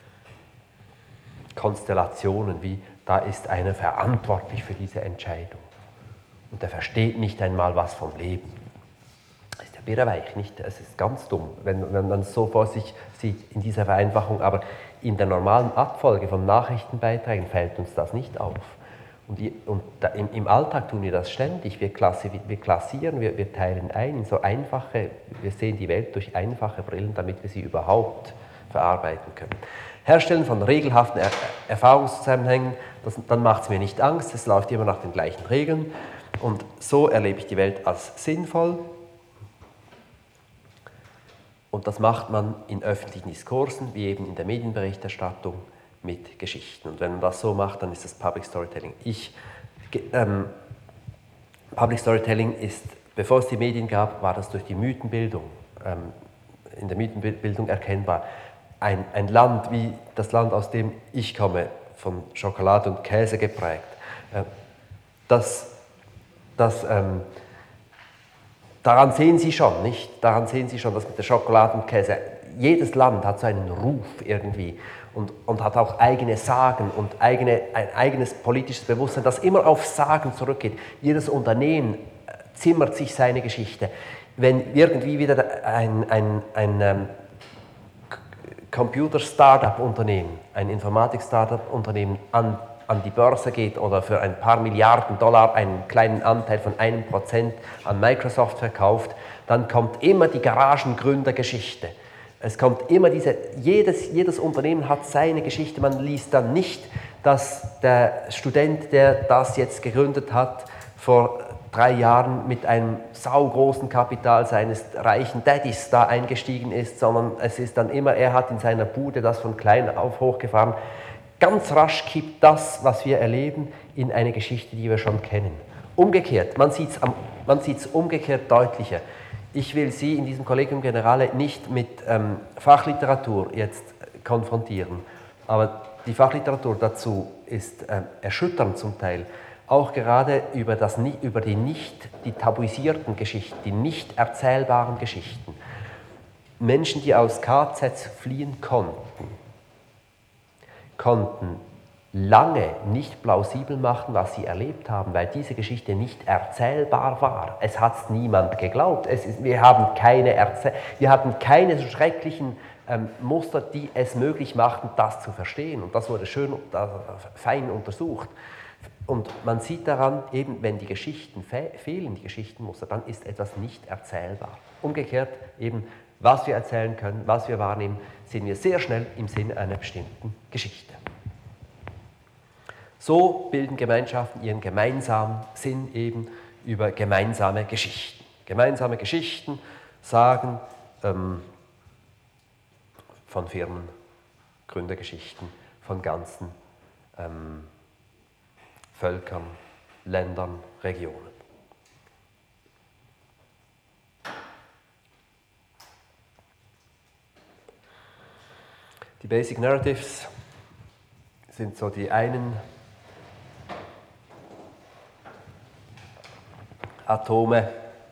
S2: Konstellationen, wie da ist einer verantwortlich für diese Entscheidung. Und der versteht nicht einmal was vom Leben. Das ist ja birrenweich, nicht? Es ist ganz dumm, wenn, wenn man es so vor sich sieht in dieser Vereinfachung. Aber in der normalen Abfolge von Nachrichtenbeiträgen fällt uns das nicht auf. Und, die, und da, im, im Alltag tun wir das ständig. Wir, klassi, wir klassieren, wir, wir teilen ein in so einfache, wir sehen die Welt durch einfache Brillen, damit wir sie überhaupt verarbeiten können. Herstellen von regelhaften er Erfahrungszusammenhängen, das, dann macht es mir nicht Angst, es läuft immer nach den gleichen Regeln. Und so erlebe ich die Welt als sinnvoll. Und das macht man in öffentlichen Diskursen, wie eben in der Medienberichterstattung, mit Geschichten. Und wenn man das so macht, dann ist das Public Storytelling. Ich, ähm, Public Storytelling ist, bevor es die Medien gab, war das durch die Mythenbildung, ähm, in der Mythenbildung erkennbar. Ein, ein Land wie das Land, aus dem ich komme, von Schokolade und Käse geprägt, äh, das, das ähm, daran sehen Sie schon, nicht? Daran sehen Sie schon, dass mit der Schokolade und Käse, jedes Land hat so einen Ruf irgendwie und, und hat auch eigene Sagen und eigene, ein eigenes politisches Bewusstsein, das immer auf Sagen zurückgeht. Jedes Unternehmen zimmert sich seine Geschichte. Wenn irgendwie wieder ein, ein, ein, ein Computer-Startup-Unternehmen, ein Informatik-Startup-Unternehmen an an die Börse geht oder für ein paar Milliarden Dollar einen kleinen Anteil von einem Prozent an Microsoft verkauft, dann kommt immer die Garagengründergeschichte. Es kommt immer diese, jedes, jedes Unternehmen hat seine Geschichte. Man liest dann nicht, dass der Student, der das jetzt gegründet hat, vor drei Jahren mit einem saugroßen Kapital seines reichen Daddys da eingestiegen ist, sondern es ist dann immer, er hat in seiner Bude das von klein auf hochgefahren. Ganz rasch kippt das, was wir erleben, in eine Geschichte, die wir schon kennen. Umgekehrt, man sieht es man sieht's umgekehrt deutlicher. Ich will Sie in diesem Collegium Generale nicht mit ähm, Fachliteratur jetzt konfrontieren, aber die Fachliteratur dazu ist ähm, erschütternd zum Teil, auch gerade über, das, über die nicht, die tabuisierten Geschichten, die nicht erzählbaren Geschichten. Menschen, die aus K Zs fliehen konnten, konnten lange nicht plausibel machen, was sie erlebt haben, weil diese Geschichte nicht erzählbar war. Es hat niemand geglaubt. Es ist, wir, haben keine Erzähl wir hatten keine so schrecklichen ähm, Muster, die es möglich machten, das zu verstehen. Und das wurde schön, äh, fein untersucht. Und man sieht daran, eben, wenn die Geschichten fe fehlen, die Geschichtenmuster, dann ist etwas nicht erzählbar. Umgekehrt eben, was wir erzählen können, was wir wahrnehmen, sehen wir sehr schnell im Sinne einer bestimmten Geschichte. So bilden Gemeinschaften ihren gemeinsamen Sinn eben über gemeinsame Geschichten. Gemeinsame Geschichten sagen ähm, von Firmen, Gründergeschichten, von ganzen ähm, Völkern, Ländern, Regionen. Die Basic Narratives sind so die einen Atome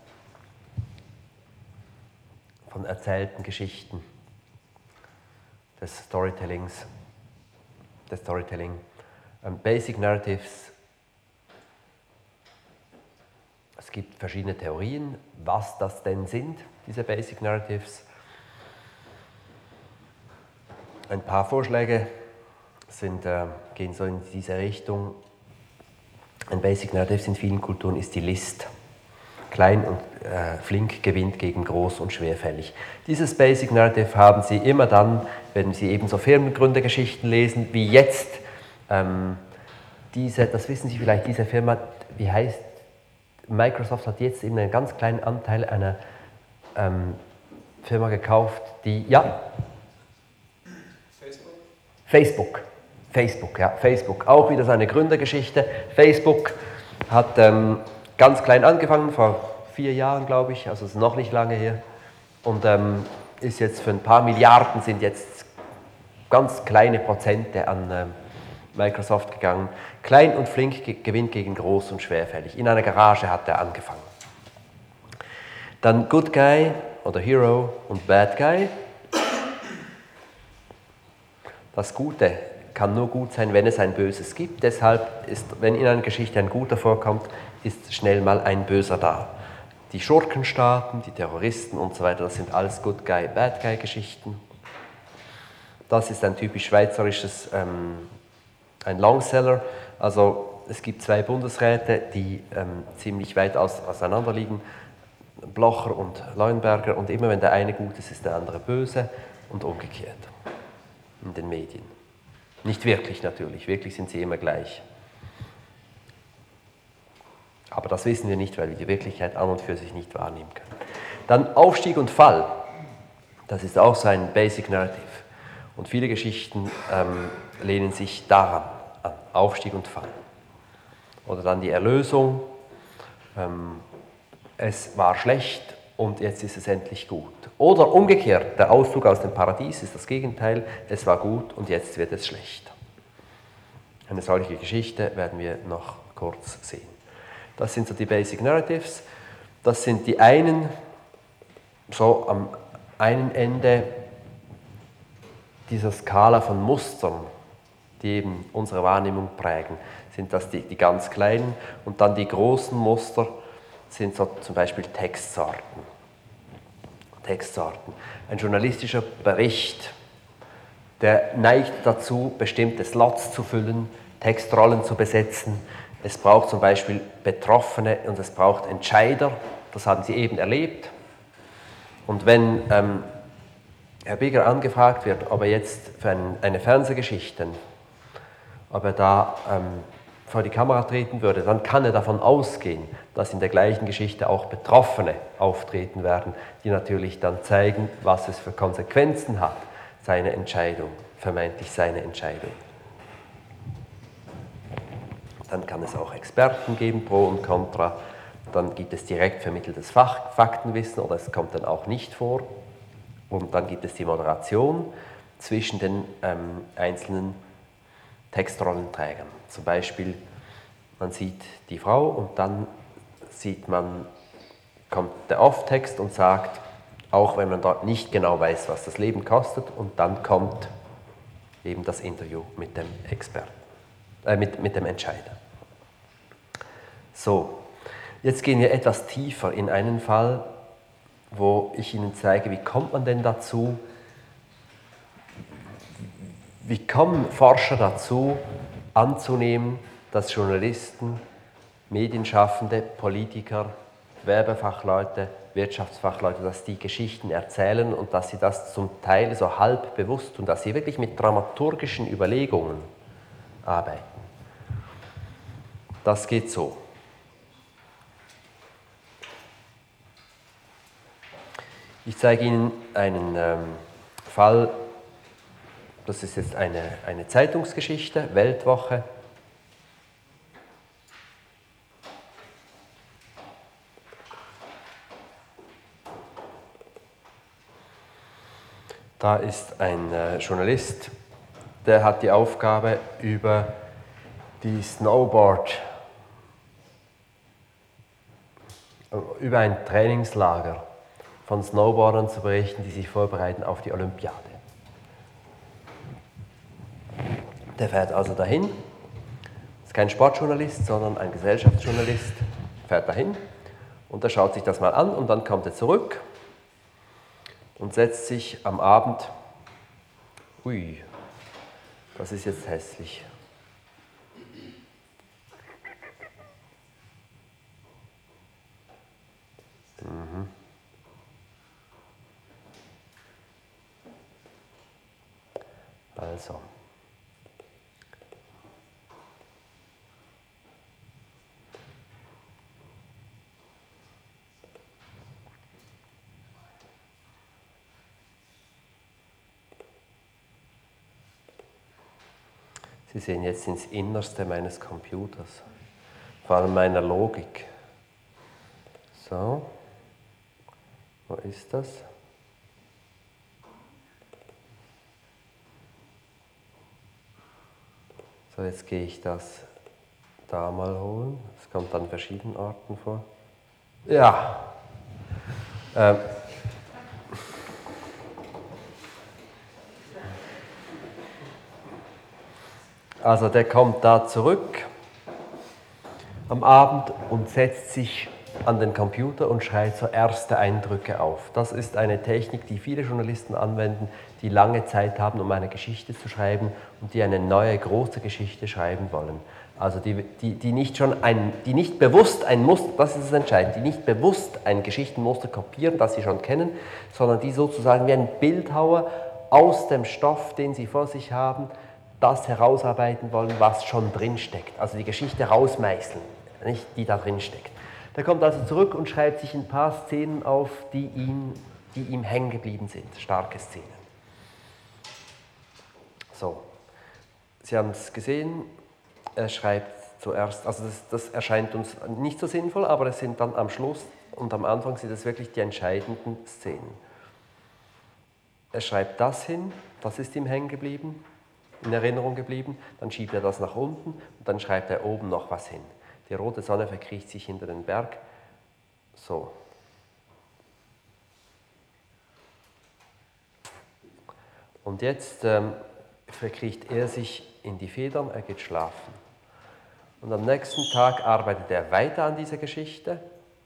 S2: von erzählten Geschichten des Storytellings, des Storytelling. Um, Basic Narratives. Es gibt verschiedene Theorien, was das denn sind, diese Basic Narratives. Ein paar Vorschläge sind, äh, gehen so in diese Richtung. Ein Basic Narrative in vielen Kulturen ist die List. Klein und äh, flink gewinnt gegen groß und schwerfällig. Dieses Basic Narrative haben Sie immer dann, wenn Sie eben so Firmengründergeschichten lesen, wie jetzt. Ähm, diese, das wissen Sie vielleicht, diese Firma, wie heißt, Microsoft hat jetzt eben einen ganz kleinen Anteil einer ähm, Firma gekauft, die, ja? Facebook? Facebook. Facebook, ja, Facebook. Auch wieder so eine Gründergeschichte. Facebook hat ähm, ganz klein angefangen, vor vier Jahren, glaube ich, also ist noch nicht lange her. Und ähm, ist jetzt für ein paar Milliarden, sind jetzt ganz kleine Prozente an ähm, Microsoft gegangen. Klein und flink ge gewinnt gegen groß und schwerfällig. In einer Garage hat er angefangen. Dann Good Guy oder Hero und Bad Guy. Das Gute kann nur gut sein, wenn es ein Böses gibt. Deshalb ist, wenn in einer Geschichte ein Guter vorkommt, ist schnell mal ein Böser da. Die Schurkenstaaten, die Terroristen und so weiter, das sind alles Good Guy, Bad Guy Geschichten. Das ist ein typisch schweizerisches, ähm, ein Longseller. Also es gibt zwei Bundesräte, die ähm, ziemlich weit aus, auseinander liegen, Blocher und Leuenberger, und immer wenn der eine gut ist, ist der andere böse und umgekehrt in den Medien. Nicht wirklich natürlich, wirklich sind sie immer gleich. Aber das wissen wir nicht, weil wir die Wirklichkeit an und für sich nicht wahrnehmen können. Dann Aufstieg und Fall. Das ist auch so ein Basic Narrative. Und viele Geschichten ähm, lehnen sich daran an, Aufstieg und Fall. Oder dann die Erlösung. Ähm, es war schlecht und jetzt ist es endlich gut. Oder umgekehrt, der Auszug aus dem Paradies ist das Gegenteil. Es war gut und jetzt wird es schlecht. Eine solche Geschichte werden wir noch kurz sehen. Das sind so die Basic Narratives. Das sind die einen, so am einen Ende dieser Skala von Mustern, die eben unsere Wahrnehmung prägen, sind das die, die ganz kleinen. Und dann die großen Muster sind so zum Beispiel Textsorten. Textsorten. Ein journalistischer Bericht, der neigt dazu, bestimmte Slots zu füllen, Textrollen zu besetzen. Es braucht zum Beispiel Betroffene und es braucht Entscheider. Das haben Sie eben erlebt. Und wenn ähm, Herr Bigger angefragt wird, ob er jetzt für ein, eine Fernsehgeschichte, ob er da ähm, vor die Kamera treten würde, dann kann er davon ausgehen, dass in der gleichen Geschichte auch Betroffene auftreten werden, die natürlich dann zeigen, was es für Konsequenzen hat, seine Entscheidung, vermeintlich seine Entscheidung. Dann kann es auch Experten geben, Pro und Contra. dann gibt es direkt vermitteltes Fach Faktenwissen oder es kommt dann auch nicht vor. Und dann gibt es die Moderation zwischen den ähm, einzelnen Textrollenträgern. Zum Beispiel, man sieht die Frau und dann sieht man, kommt der Off-Text und sagt, auch wenn man dort nicht genau weiß, was das Leben kostet, und dann kommt eben das Interview mit dem Experten, äh, mit, mit dem Entscheider. So, jetzt gehen wir etwas tiefer in einen Fall, wo ich Ihnen zeige, wie kommt man denn dazu, wie kommen Forscher dazu, anzunehmen, dass Journalisten, Medienschaffende, Politiker, Werbefachleute, Wirtschaftsfachleute, dass die Geschichten erzählen und dass sie das zum Teil so halb bewusst tun, dass sie wirklich mit dramaturgischen Überlegungen arbeiten. Das geht so. Ich zeige Ihnen einen ähm, Fall, das ist jetzt eine, eine Zeitungsgeschichte, Weltwoche. Da ist ein äh, Journalist, der hat die Aufgabe, über die Snowboard, über ein Trainingslager von Snowboardern zu berichten, die sich vorbereiten auf die Olympiade. Der fährt also dahin, ist kein Sportjournalist, sondern ein Gesellschaftsjournalist, fährt dahin und er schaut sich das mal an und dann kommt er zurück und setzt sich am Abend, ui, das ist jetzt hässlich. Mhm. Also. Sie sehen jetzt ins Innerste meines Computers, vor allem meiner Logik. So, wo ist das? So, jetzt gehe ich das da mal holen. Es kommt an verschiedenen Orten vor. Ja. Ähm. Also der kommt da zurück am Abend und setzt sich an den Computer und schreibt so erste Eindrücke auf. Das ist eine Technik, die viele Journalisten anwenden, die lange Zeit haben, um eine Geschichte zu schreiben und die eine neue, große Geschichte schreiben wollen. Also die, die, die, nicht, schon ein, die nicht bewusst ein Muster, das ist das Entscheidende, die nicht bewusst ein Geschichtenmuster kopieren, das sie schon kennen, sondern die sozusagen wie ein Bildhauer aus dem Stoff, den sie vor sich haben, das herausarbeiten wollen, was schon drinsteckt. Also die Geschichte rausmeißeln, nicht die da drinsteckt. Der kommt also zurück und schreibt sich ein paar Szenen auf, die, ihn, die ihm hängen geblieben sind, starke Szenen. So, Sie haben es gesehen, er schreibt zuerst, also das, das erscheint uns nicht so sinnvoll, aber es sind dann am Schluss und am Anfang sind es wirklich die entscheidenden Szenen. Er schreibt das hin, das ist ihm hängen geblieben, in Erinnerung geblieben, dann schiebt er das nach unten und dann schreibt er oben noch was hin. Die rote Sonne verkriecht sich hinter den Berg. So. Und jetzt ähm, verkriecht er sich in die Federn, er geht schlafen. Und am nächsten Tag arbeitet er weiter an dieser Geschichte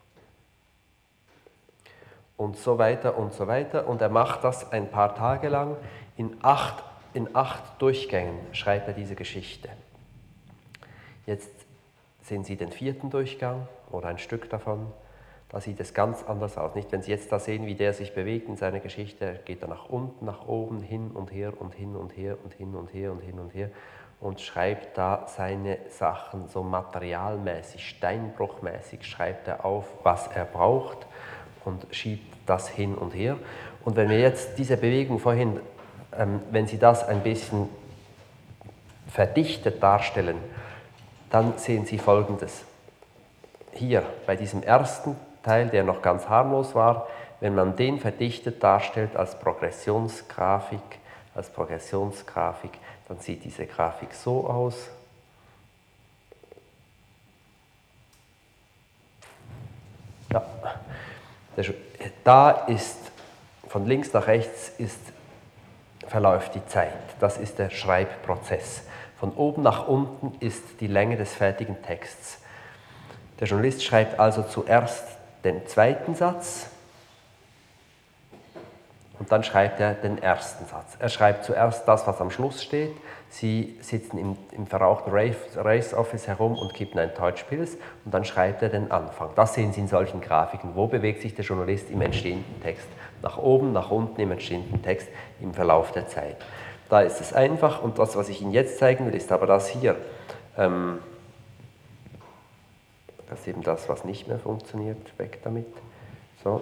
S2: und so weiter und so weiter. Und er macht das ein paar Tage lang. In acht, in acht Durchgängen schreibt er diese Geschichte. Jetzt sehen Sie den vierten Durchgang oder ein Stück davon. Da sieht es ganz anders aus. Nicht, wenn Sie jetzt da sehen, wie der sich bewegt in seiner Geschichte, geht er nach unten, nach oben, hin und her und hin und her und hin und her und hin und her und schreibt da seine Sachen so materialmäßig, steinbruchmäßig, schreibt er auf, was er braucht und schiebt das hin und her. Und wenn wir jetzt diese Bewegung vorhin, ähm, wenn Sie das ein bisschen verdichtet darstellen, dann sehen Sie Folgendes. hier bei diesem ersten Teil, der noch ganz harmlos war, wenn man den verdichtet darstellt als Progressionsgrafik, als Progressionsgrafik, dann sieht diese Grafik so aus. Ja. Da ist, von links nach rechts ist, verläuft die Zeit. Das ist der Schreibprozess. Von oben nach unten ist die Länge des fertigen Texts. Der Journalist schreibt also zuerst den zweiten Satz und dann schreibt er den ersten Satz. Er schreibt zuerst das, was am Schluss steht. Sie sitzen im, im verrauchten Race Office herum und kippen ein Deutschpilz und dann schreibt er den Anfang. Das sehen Sie in solchen Grafiken. Wo bewegt sich der Journalist im entstehenden Text? Nach oben, nach unten im entstehenden Text im Verlauf der Zeit. Da ist es einfach und das, was ich Ihnen jetzt zeigen will, ist aber das hier. Ähm, das ist eben das, was nicht mehr funktioniert. Weg damit. So.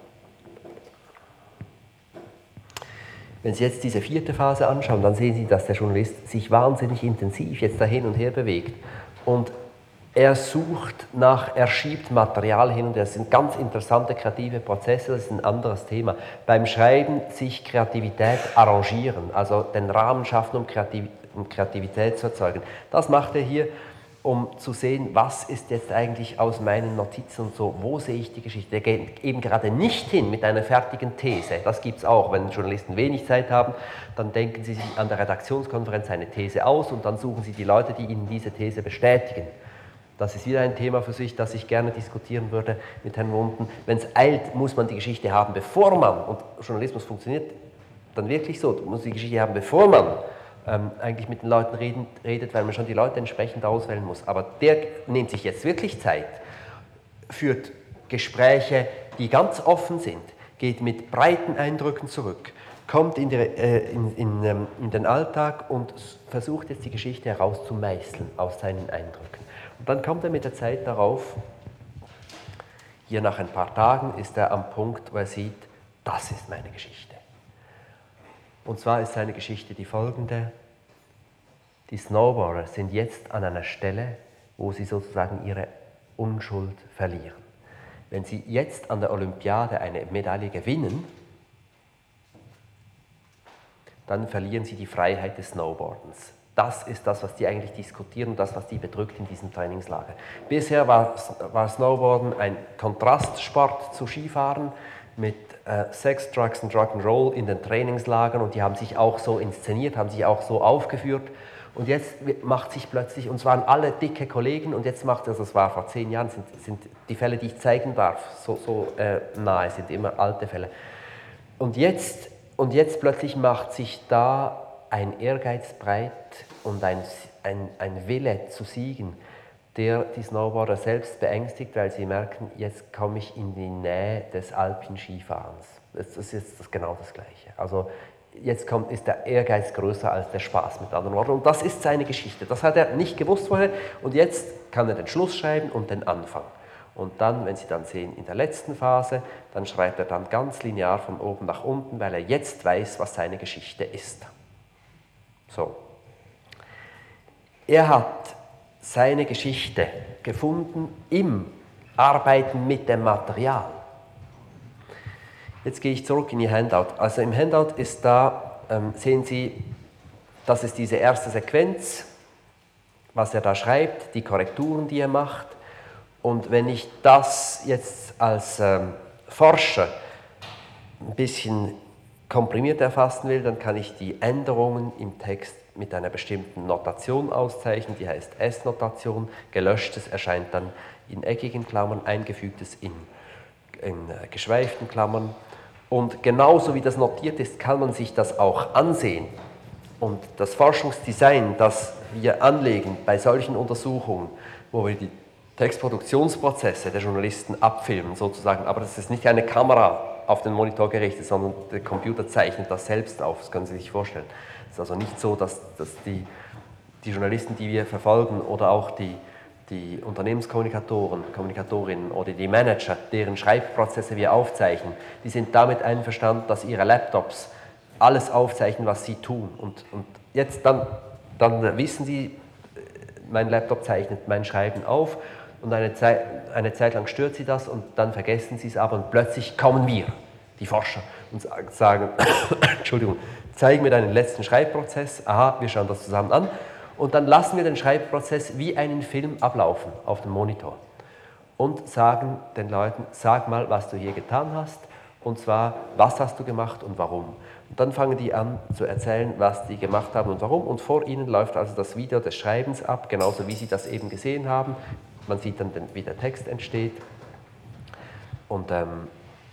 S2: Wenn Sie jetzt diese vierte Phase anschauen, dann sehen Sie, dass der Journalist sich wahnsinnig intensiv jetzt da hin und her bewegt. Und er sucht nach, er schiebt Material hin und her. Das sind ganz interessante kreative Prozesse, das ist ein anderes Thema. Beim Schreiben sich Kreativität arrangieren, also den Rahmen schaffen, um, Kreativ um Kreativität zu erzeugen. Das macht er hier, um zu sehen, was ist jetzt eigentlich aus meinen Notizen und so, wo sehe ich die Geschichte. Er geht eben gerade nicht hin mit einer fertigen These. Das gibt es auch, wenn Journalisten wenig Zeit haben, dann denken sie sich an der Redaktionskonferenz eine These aus und dann suchen sie die Leute, die ihnen diese These bestätigen. Das ist wieder ein Thema für sich, das ich gerne diskutieren würde mit Herrn Wunden. Wenn es eilt, muss man die Geschichte haben, bevor man, und Journalismus funktioniert dann wirklich so, man muss die Geschichte haben, bevor man ähm, eigentlich mit den Leuten reden, redet, weil man schon die Leute entsprechend auswählen muss. Aber der nimmt sich jetzt wirklich Zeit, führt Gespräche, die ganz offen sind, geht mit breiten Eindrücken zurück, kommt in, der, äh, in, in, in den Alltag und versucht jetzt die Geschichte herauszumeißeln aus seinen Eindrücken. Und dann kommt er mit der Zeit darauf, hier nach ein paar Tagen ist er am Punkt, wo er sieht, das ist meine Geschichte. Und zwar ist seine Geschichte die folgende: Die Snowboarder sind jetzt an einer Stelle, wo sie sozusagen ihre Unschuld verlieren. Wenn sie jetzt an der Olympiade eine Medaille gewinnen, dann verlieren sie die Freiheit des Snowboardens. Das ist das, was die eigentlich diskutieren, das, was die bedrückt in diesem Trainingslager. Bisher war, war Snowboarden ein Kontrastsport zu Skifahren mit äh, Sex, Drugs und Rock'n'Roll in den Trainingslagern und die haben sich auch so inszeniert, haben sich auch so aufgeführt. Und jetzt macht sich plötzlich, und es waren alle dicke Kollegen, und jetzt macht, also das war vor zehn Jahren, sind, sind die Fälle, die ich zeigen darf, so, so äh, nahe, sind immer alte Fälle. Und jetzt, und jetzt plötzlich macht sich da ein Ehrgeiz breit und ein, ein, ein Wille zu siegen, der die Snowboarder selbst beängstigt, weil sie merken, jetzt komme ich in die Nähe des Alpinskifahrens. Das ist jetzt das, genau das Gleiche. Also jetzt kommt, ist der Ehrgeiz größer als der Spaß, mit anderen Worten. Und das ist seine Geschichte. Das hat er nicht gewusst vorher. Und jetzt kann er den Schluss schreiben und den Anfang. Und dann, wenn Sie dann sehen, in der letzten Phase, dann schreibt er dann ganz linear von oben nach unten, weil er jetzt weiß, was seine Geschichte ist. So. Er hat seine Geschichte gefunden im Arbeiten mit dem Material. Jetzt gehe ich zurück in Ihr Handout. Also im Handout ist da, ähm, sehen Sie, das ist diese erste Sequenz, was er da schreibt, die Korrekturen, die er macht. Und wenn ich das jetzt als ähm, Forscher ein bisschen komprimiert erfassen will, dann kann ich die Änderungen im Text mit einer bestimmten Notation auszeichnen, die heißt S-Notation. Gelöschtes erscheint dann in eckigen Klammern, eingefügtes in, in geschweiften Klammern. Und genauso wie das notiert ist, kann man sich das auch ansehen. Und das Forschungsdesign, das wir anlegen bei solchen Untersuchungen, wo wir die Textproduktionsprozesse der Journalisten abfilmen sozusagen, aber das ist nicht eine Kamera auf den Monitor gerichtet, sondern der Computer zeichnet das selbst auf, das können Sie sich vorstellen. Es ist also nicht so, dass, dass die, die Journalisten, die wir verfolgen oder auch die, die Unternehmenskommunikatoren, Kommunikatorinnen oder die Manager, deren Schreibprozesse wir aufzeichnen, die sind damit einverstanden, dass ihre Laptops alles aufzeichnen, was sie tun. Und, und jetzt dann, dann wissen sie, mein Laptop zeichnet mein Schreiben auf und eine Zeit, eine Zeit lang stört sie das und dann vergessen sie es aber und plötzlich kommen wir, die Forscher, und sagen, Entschuldigung, zeig mir deinen letzten Schreibprozess, aha, wir schauen das zusammen an und dann lassen wir den Schreibprozess wie einen Film ablaufen auf dem Monitor und sagen den Leuten, sag mal, was du hier getan hast und zwar, was hast du gemacht und warum. Und dann fangen die an zu erzählen, was die gemacht haben und warum und vor ihnen läuft also das Video des Schreibens ab, genauso wie sie das eben gesehen haben. Man sieht dann, wie der Text entsteht und ähm,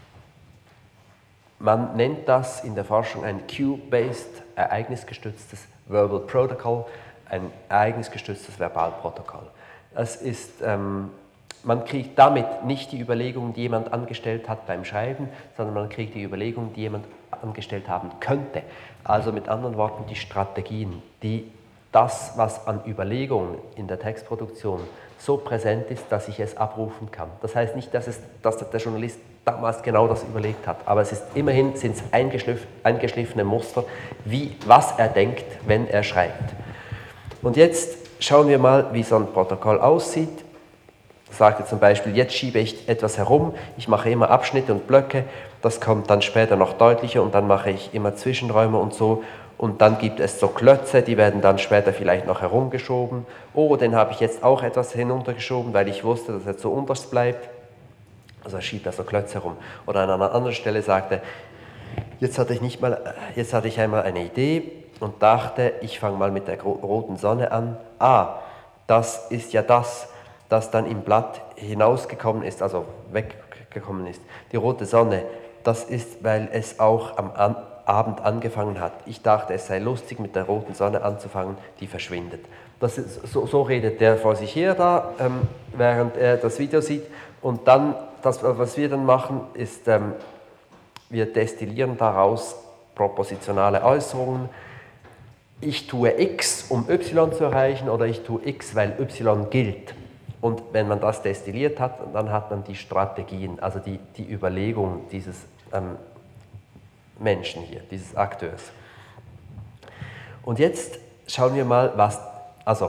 S2: man nennt das in der Forschung ein Cue-based, ereignisgestütztes Verbal Protocol, ein ereignisgestütztes Verbalprotokoll. Es ist, ähm, man kriegt damit nicht die Überlegungen, die jemand angestellt hat beim Schreiben, sondern man kriegt die Überlegungen, die jemand angestellt haben könnte. Also mit anderen Worten die Strategien, die das, was an Überlegungen in der Textproduktion so präsent ist, dass ich es abrufen kann. Das heißt nicht, dass, es, dass der Journalist damals genau das überlegt hat, aber es ist immerhin sind es eingeschliff, eingeschliffene Muster, wie, was er denkt, wenn er schreibt. Und jetzt schauen wir mal, wie so ein Protokoll aussieht. Ich sagte zum Beispiel, jetzt schiebe ich etwas herum, ich mache immer Abschnitte und Blöcke, das kommt dann später noch deutlicher und dann mache ich immer Zwischenräume und so. Und dann gibt es so Klötze, die werden dann später vielleicht noch herumgeschoben. Oh, den habe ich jetzt auch etwas hinuntergeschoben, weil ich wusste, dass er zu unterst bleibt. Also er schiebt da so Klötze herum. Oder an einer anderen Stelle sagte, jetzt hatte ich, nicht mal, jetzt hatte ich einmal eine Idee und dachte, ich fange mal mit der roten Sonne an. Ah, das ist ja das, das dann im Blatt hinausgekommen ist, also weggekommen ist. Die rote Sonne, das ist, weil es auch am An Abend angefangen hat. Ich dachte, es sei lustig, mit der roten Sonne anzufangen, die verschwindet. Das ist, so, so redet der vor sich her da, ähm, während er das Video sieht. Und dann, das, was wir dann machen, ist, ähm, wir destillieren daraus propositionale Äußerungen. Ich tue X, um Y zu erreichen, oder ich tue X, weil Y gilt. Und wenn man das destilliert hat, dann hat man die Strategien, also die, die Überlegung dieses ähm, Menschen hier, dieses Akteurs. Und jetzt schauen wir mal, was, also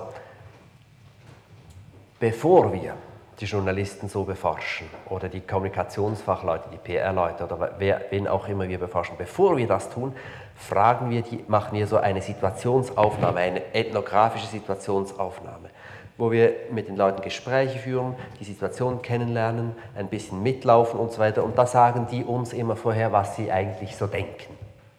S2: bevor wir die Journalisten so beforschen oder die Kommunikationsfachleute, die P R-Leute oder wer, wen auch immer wir beforschen, bevor wir das tun, fragen wir die, machen wir so eine Situationsaufnahme, eine ethnografische Situationsaufnahme, wo wir mit den Leuten Gespräche führen, die Situation kennenlernen, ein bisschen mitlaufen und so weiter. Und da sagen die uns immer vorher, was sie eigentlich so denken.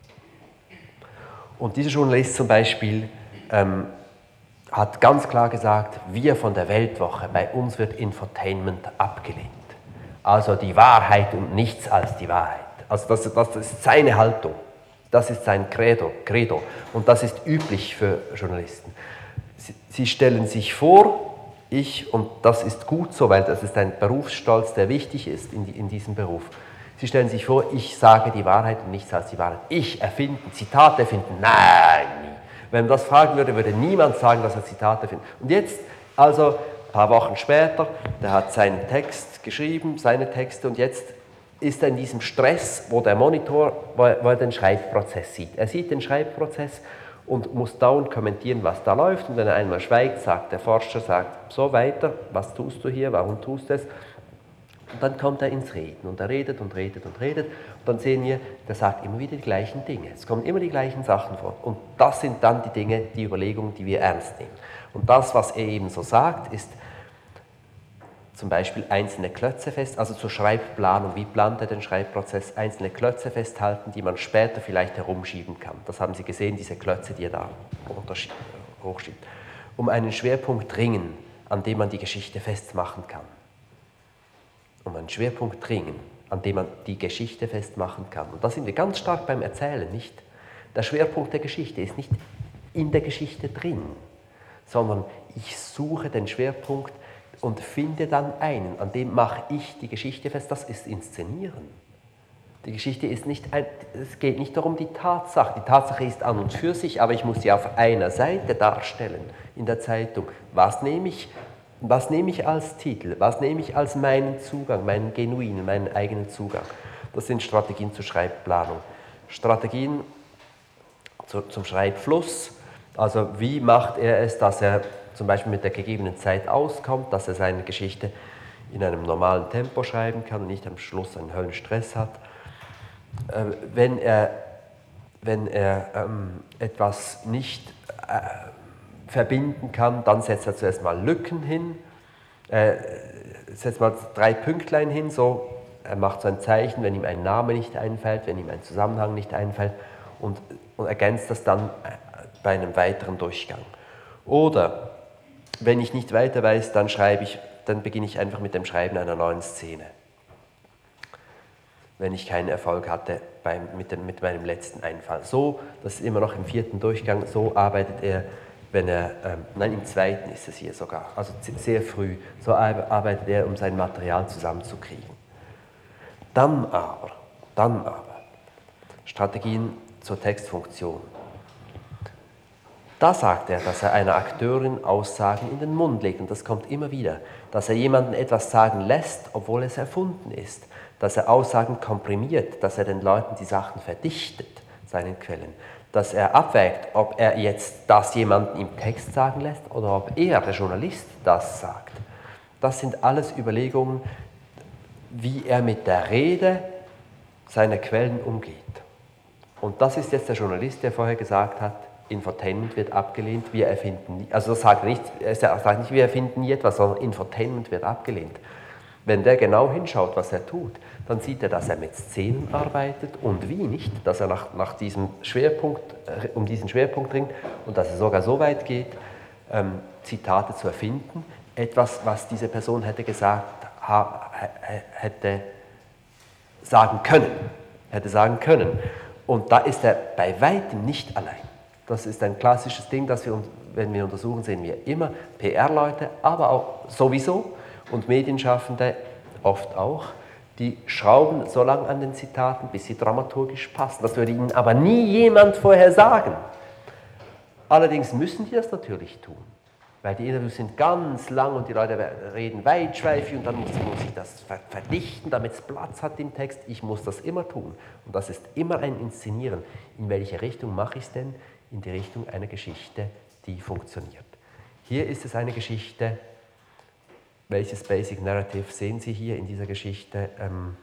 S2: Und dieser Journalist zum Beispiel ähm, hat ganz klar gesagt, wir von der Weltwoche, bei uns wird Infotainment abgelehnt. Also die Wahrheit und nichts als die Wahrheit. Also das, das ist seine Haltung, das ist sein Credo, Credo. Und das ist üblich für Journalisten. Sie stellen sich vor, ich, und das ist gut so, weil das ist ein Berufsstolz, der wichtig ist in, die, in diesem Beruf. Sie stellen sich vor, ich sage die Wahrheit und nichts als die Wahrheit. Ich erfinden, Zitate erfinden, nein, nie. Wenn man das fragen würde, würde niemand sagen, dass er Zitate findet. Und jetzt, also ein paar Wochen später, der hat seinen Text geschrieben, seine Texte, und jetzt ist er in diesem Stress, wo der Monitor, wo er, wo er den Schreibprozess sieht. Er sieht den Schreibprozess und muss dauernd kommentieren, was da läuft. Und wenn er einmal schweigt, sagt der Forscher, sagt, so weiter, was tust du hier, warum tust du es? Und dann kommt er ins Reden und er redet und redet und redet. Und dann sehen wir, der sagt immer wieder die gleichen Dinge. Es kommen immer die gleichen Sachen vor. Und das sind dann die Dinge, die Überlegungen, die wir ernst nehmen. Und das, was er eben so sagt, ist zum Beispiel einzelne Klötze fest, also zur Schreibplanung, wie plant er den Schreibprozess, einzelne Klötze festhalten, die man später vielleicht herumschieben kann. Das haben Sie gesehen, diese Klötze, die er da hochschiebt. Um einen Schwerpunkt ringen, an dem man die Geschichte festmachen kann. Um einen Schwerpunkt ringen, an dem man die Geschichte festmachen kann. Und da sind wir ganz stark beim Erzählen, nicht? Der Schwerpunkt der Geschichte ist nicht in der Geschichte drin, sondern ich suche den Schwerpunkt und finde dann einen, an dem mache ich die Geschichte fest. Das ist Inszenieren. Die Geschichte ist nicht, ein, es geht nicht darum, die Tatsache. Die Tatsache ist an und für sich, aber ich muss sie auf einer Seite darstellen in der Zeitung. Was nehme ich, was nehme ich als Titel? Was nehme ich als meinen Zugang, meinen genuinen, meinen eigenen Zugang? Das sind Strategien zur Schreibplanung. Strategien zu, zum Schreibfluss. Also wie macht er es, dass er zum Beispiel mit der gegebenen Zeit auskommt, dass er seine Geschichte in einem normalen Tempo schreiben kann und nicht am Schluss einen Höllenstress hat. Äh, wenn er, wenn er ähm, etwas nicht äh, verbinden kann, dann setzt er zuerst mal Lücken hin, äh, setzt mal drei Pünktlein hin, so, er macht so ein Zeichen, wenn ihm ein Name nicht einfällt, wenn ihm ein Zusammenhang nicht einfällt und, und ergänzt das dann bei einem weiteren Durchgang. Oder wenn ich nicht weiter weiß, dann schreibe ich, dann beginne ich einfach mit dem Schreiben einer neuen Szene. Wenn ich keinen Erfolg hatte beim, mit, dem, mit meinem letzten Einfall. So, das ist immer noch im vierten Durchgang, so arbeitet er, wenn er, ähm, nein, im zweiten ist es hier sogar, also sehr früh, so arbeitet er, um sein Material zusammenzukriegen. Dann aber, dann aber, Strategien zur Textfunktion. Da sagt er, dass er einer Akteurin Aussagen in den Mund legt, und das kommt immer wieder, dass er jemanden etwas sagen lässt, obwohl es erfunden ist, dass er Aussagen komprimiert, dass er den Leuten die Sachen verdichtet, seinen Quellen, dass er abwägt, ob er jetzt das jemanden im Text sagen lässt oder ob er, der Journalist, das sagt. Das sind alles Überlegungen, wie er mit der Rede seiner Quellen umgeht. Und das ist jetzt der Journalist, der vorher gesagt hat, Infotainment wird abgelehnt, wir erfinden nie, also das sagt er nicht, er sagt nicht, wir erfinden nie etwas, sondern Infotainment wird abgelehnt. Wenn der genau hinschaut, was er tut, dann sieht er, dass er mit Szenen arbeitet und wie nicht, dass er nach, nach diesem Schwerpunkt, äh, um diesen Schwerpunkt ringt und dass er sogar so weit geht, ähm, Zitate zu erfinden, etwas, was diese Person hätte gesagt, ha, hätte sagen können, hätte sagen können. Und da ist er bei weitem nicht allein. Das ist ein klassisches Ding, das wir, wenn wir untersuchen, sehen wir immer P R-Leute, aber auch sowieso und Medienschaffende oft auch, die schrauben so lange an den Zitaten, bis sie dramaturgisch passen. Das würde ihnen aber nie jemand vorher sagen. Allerdings müssen die das natürlich tun, weil die Interviews sind ganz lang und die Leute reden weitschweifig und dann muss, muss ich das verdichten, damit es Platz hat im Text. Ich muss das immer tun und das ist immer ein Inszenieren. In welche Richtung mache ich es denn? In die Richtung einer Geschichte, die funktioniert. Hier ist es eine Geschichte, welches Basic Narrative sehen Sie hier in dieser Geschichte ähm,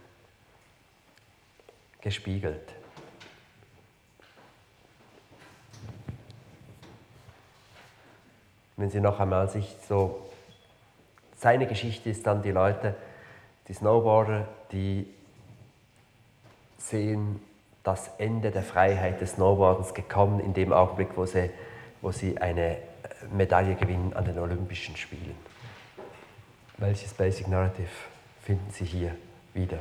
S2: gespiegelt. Wenn Sie noch einmal sich so, seine Geschichte ist dann die Leute, die Snowboarder, die sehen das Ende der Freiheit des Snowboardens gekommen in dem Augenblick, wo sie, wo sie eine Medaille gewinnen an den Olympischen Spielen. Welches Basic Narrative finden Sie hier wieder?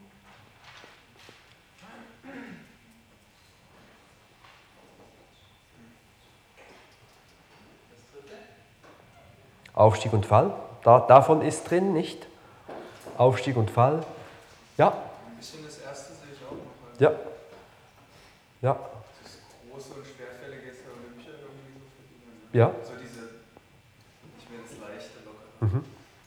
S2: Aufstieg und Fall, da, davon ist drin, nicht? Aufstieg und Fall, ja.
S5: Ein bisschen das erste sehe ich auch noch. Halt.
S2: Ja. Ja.
S5: Das große und schwerfällige ist ja Olympia irgendwie so für die.
S2: Ja.
S5: So diese, ich will das leichte, locker.
S2: Mhm.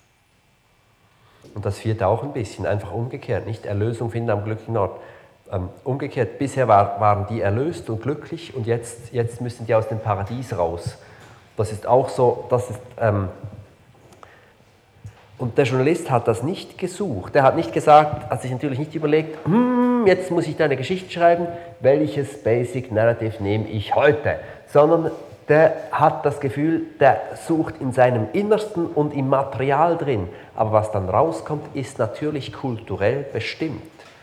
S2: Und das vierte auch ein bisschen, einfach umgekehrt, nicht? Erlösung finden am glücklichen Ort. Ähm, umgekehrt, bisher war, waren die erlöst und glücklich und jetzt, jetzt müssen die aus dem Paradies raus. Das ist auch so, das ist, ähm, und der Journalist hat das nicht gesucht. Der hat nicht gesagt, hat sich natürlich nicht überlegt, hm, jetzt muss ich da eine Geschichte schreiben, welches Basic Narrative nehme ich heute, sondern der hat das Gefühl, der sucht in seinem Innersten und im Material drin. Aber was dann rauskommt, ist natürlich kulturell bestimmt.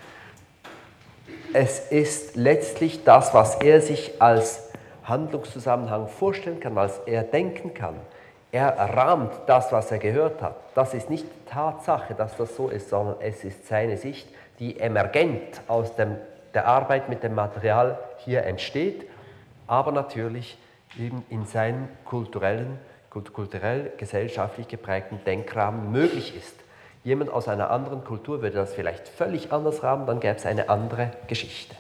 S2: Es ist letztlich das, was er sich als Handlungszusammenhang vorstellen kann, was er denken kann. Er rahmt das, was er gehört hat. Das ist nicht Tatsache, dass das so ist, sondern es ist seine Sicht, die emergent aus dem, der Arbeit mit dem Material hier entsteht, aber natürlich eben in seinem kulturellen, kulturell, gesellschaftlich geprägten Denkrahmen möglich ist. Jemand aus einer anderen Kultur würde das vielleicht völlig anders rahmen, dann gäbe es eine andere Geschichte.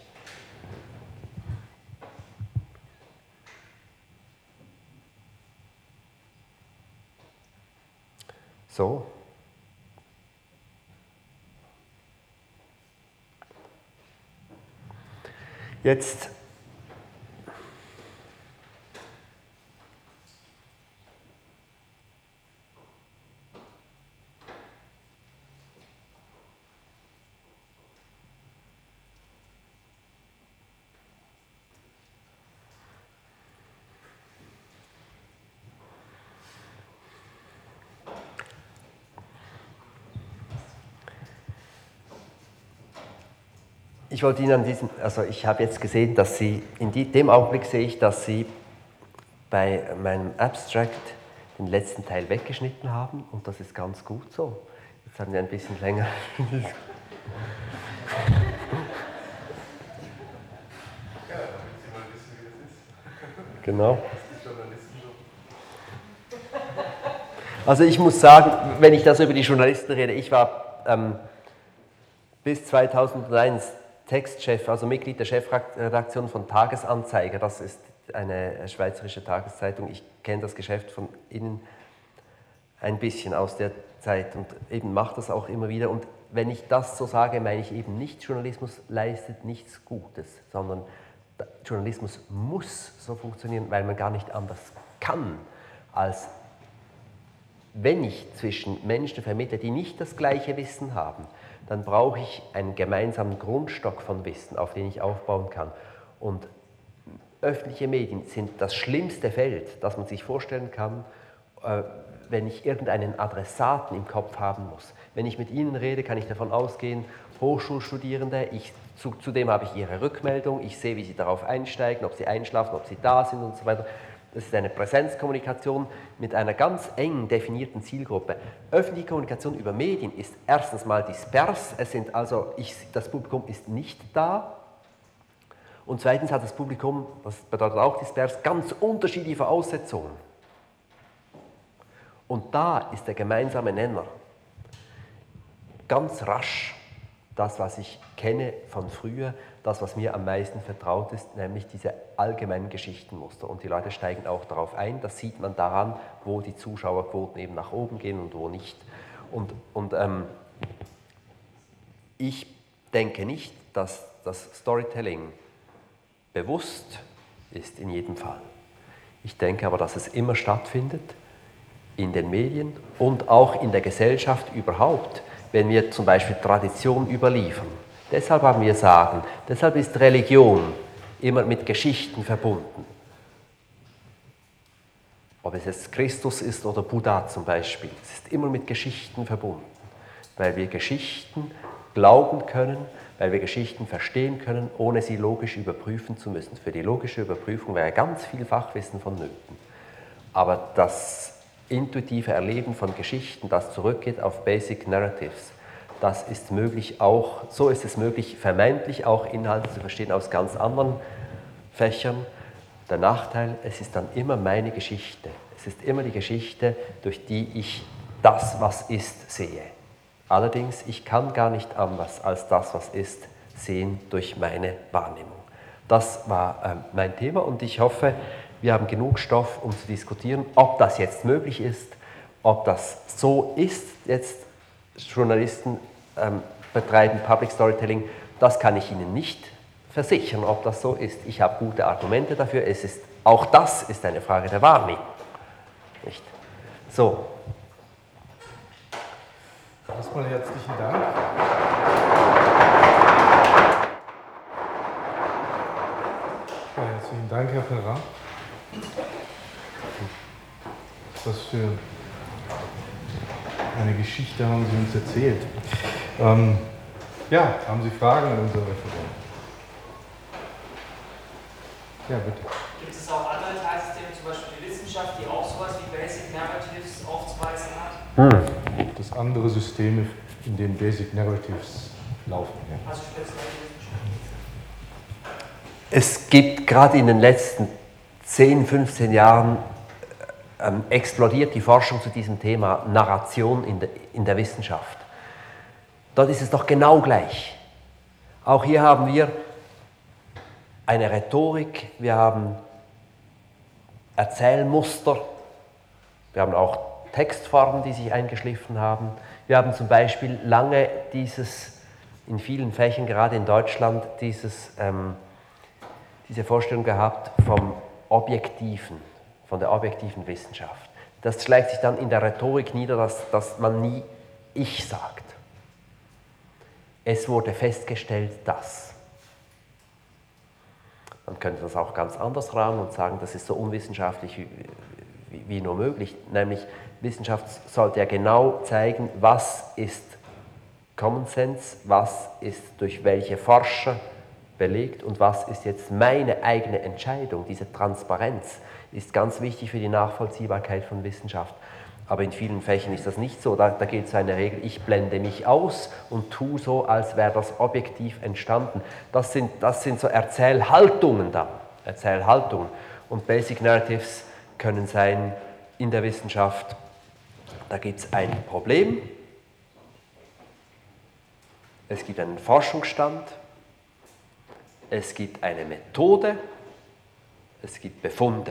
S2: So. Jetzt ich wollte Ihnen an diesem, also ich habe jetzt gesehen, dass Sie, in die, dem Augenblick sehe ich, dass Sie bei meinem Abstract den letzten Teil weggeschnitten haben und das ist ganz gut so. Jetzt haben wir ein bisschen länger. Genau. Also ich muss sagen, wenn ich das über die Journalisten rede, ich war ähm, bis zweitausendeins Textchef, also Mitglied der Chefredaktion von Tagesanzeiger, das ist eine schweizerische Tageszeitung. Ich kenne das Geschäft von innen ein bisschen aus der Zeit und eben mache das auch immer wieder. Und wenn ich das so sage, meine ich eben nicht, Journalismus leistet nichts Gutes, sondern Journalismus muss so funktionieren, weil man gar nicht anders kann, als wenn ich zwischen Menschen vermittle, die nicht das gleiche Wissen haben, dann brauche ich einen gemeinsamen Grundstock von Wissen, auf den ich aufbauen kann. Und öffentliche Medien sind das schlimmste Feld, das man sich vorstellen kann, wenn ich irgendeinen Adressaten im Kopf haben muss. Wenn ich mit Ihnen rede, kann ich davon ausgehen, Hochschulstudierende, ich, zu, zudem habe ich Ihre Rückmeldung, ich sehe, wie Sie darauf einsteigen, ob Sie einschlafen, ob Sie da sind und so weiter. Das ist eine Präsenzkommunikation mit einer ganz eng definierten Zielgruppe. Öffentliche Kommunikation über Medien ist erstens mal dispers, es sind also, ich, das Publikum ist nicht da. Und zweitens hat das Publikum, das bedeutet auch dispers, ganz unterschiedliche Voraussetzungen. Und da ist der gemeinsame Nenner ganz rasch das, was ich kenne von früher, das, was mir am meisten vertraut ist, nämlich diese allgemeinen Geschichtenmuster. Und die Leute steigen auch darauf ein, das sieht man daran, wo die Zuschauerquoten eben nach oben gehen und wo nicht. Und, und ähm, ich denke nicht, dass das Storytelling bewusst ist in jedem Fall. Ich denke aber, dass es immer stattfindet, in den Medien und auch in der Gesellschaft überhaupt, wenn wir zum Beispiel Tradition überliefern. Deshalb haben wir Sagen, deshalb ist Religion immer mit Geschichten verbunden. Ob es jetzt Christus ist oder Buddha zum Beispiel, es ist immer mit Geschichten verbunden, weil wir Geschichten glauben können, weil wir Geschichten verstehen können, ohne sie logisch überprüfen zu müssen. Für die logische Überprüfung wäre ganz viel Fachwissen vonnöten. Aber das intuitive Erleben von Geschichten, das zurückgeht auf Basic Narratives, das ist möglich auch, so ist es möglich, vermeintlich auch Inhalte zu verstehen aus ganz anderen Fächern. Der Nachteil, es ist dann immer meine Geschichte. Es ist immer die Geschichte, durch die ich das, was ist, sehe. Allerdings, ich kann gar nicht anders als das, was ist, sehen durch meine Wahrnehmung. Das war äh, mein Thema und ich hoffe, wir haben genug Stoff, um zu diskutieren, ob das jetzt möglich ist, ob das so ist, jetzt Journalisten ähm, betreiben Public Storytelling, das kann ich Ihnen nicht versichern, ob das so ist. Ich habe gute Argumente dafür, es ist, auch das ist eine Frage der Wahrnehmung. Nicht? So.
S1: Erstmal herzlichen Dank. Ja, herzlichen Dank, Herr Perrin. Was für eine Geschichte haben Sie uns erzählt? Ähm, ja, haben Sie Fragen an unsere Referenten? Ja, bitte.
S6: Gibt es auch andere Teilsysteme, zum Beispiel die Wissenschaft, die auch sowas wie Basic Narratives aufzuweisen hat?
S1: Hm. Das andere Systeme, in denen Basic Narratives laufen. Ja.
S6: Also speziell die Wissenschaft.
S2: Es gibt gerade in den letzten zehn, fünfzehn Jahren ähm, explodiert die Forschung zu diesem Thema Narration in der, in der Wissenschaft. Dort ist es doch genau gleich. Auch hier haben wir eine Rhetorik, wir haben Erzählmuster, wir haben auch Textformen, die sich eingeschliffen haben. Wir haben zum Beispiel lange dieses, in vielen Fächern, gerade in Deutschland, dieses, ähm, diese Vorstellung gehabt vom Objektiven, von der objektiven Wissenschaft. Das schlägt sich dann in der Rhetorik nieder, dass, dass man nie Ich sagt. Es wurde festgestellt, dass. Man könnte das auch ganz anders rahmen und sagen, das ist so unwissenschaftlich wie, wie, wie nur möglich. Nämlich, Wissenschaft sollte ja genau zeigen, was ist Common Sense, was ist durch welche Forscher belegt und was ist jetzt meine eigene Entscheidung. Diese Transparenz ist ganz wichtig für die Nachvollziehbarkeit von Wissenschaft. Aber in vielen Fächern ist das nicht so. Da, da gilt so eine Regel, ich blende mich aus und tue so, als wäre das objektiv entstanden. Das sind, das sind so Erzählhaltungen dann. Erzählhaltungen. Und Basic Narratives können sein in der Wissenschaft, da gibt es ein Problem, es gibt einen Forschungsstand, es gibt eine Methode, es gibt Befunde.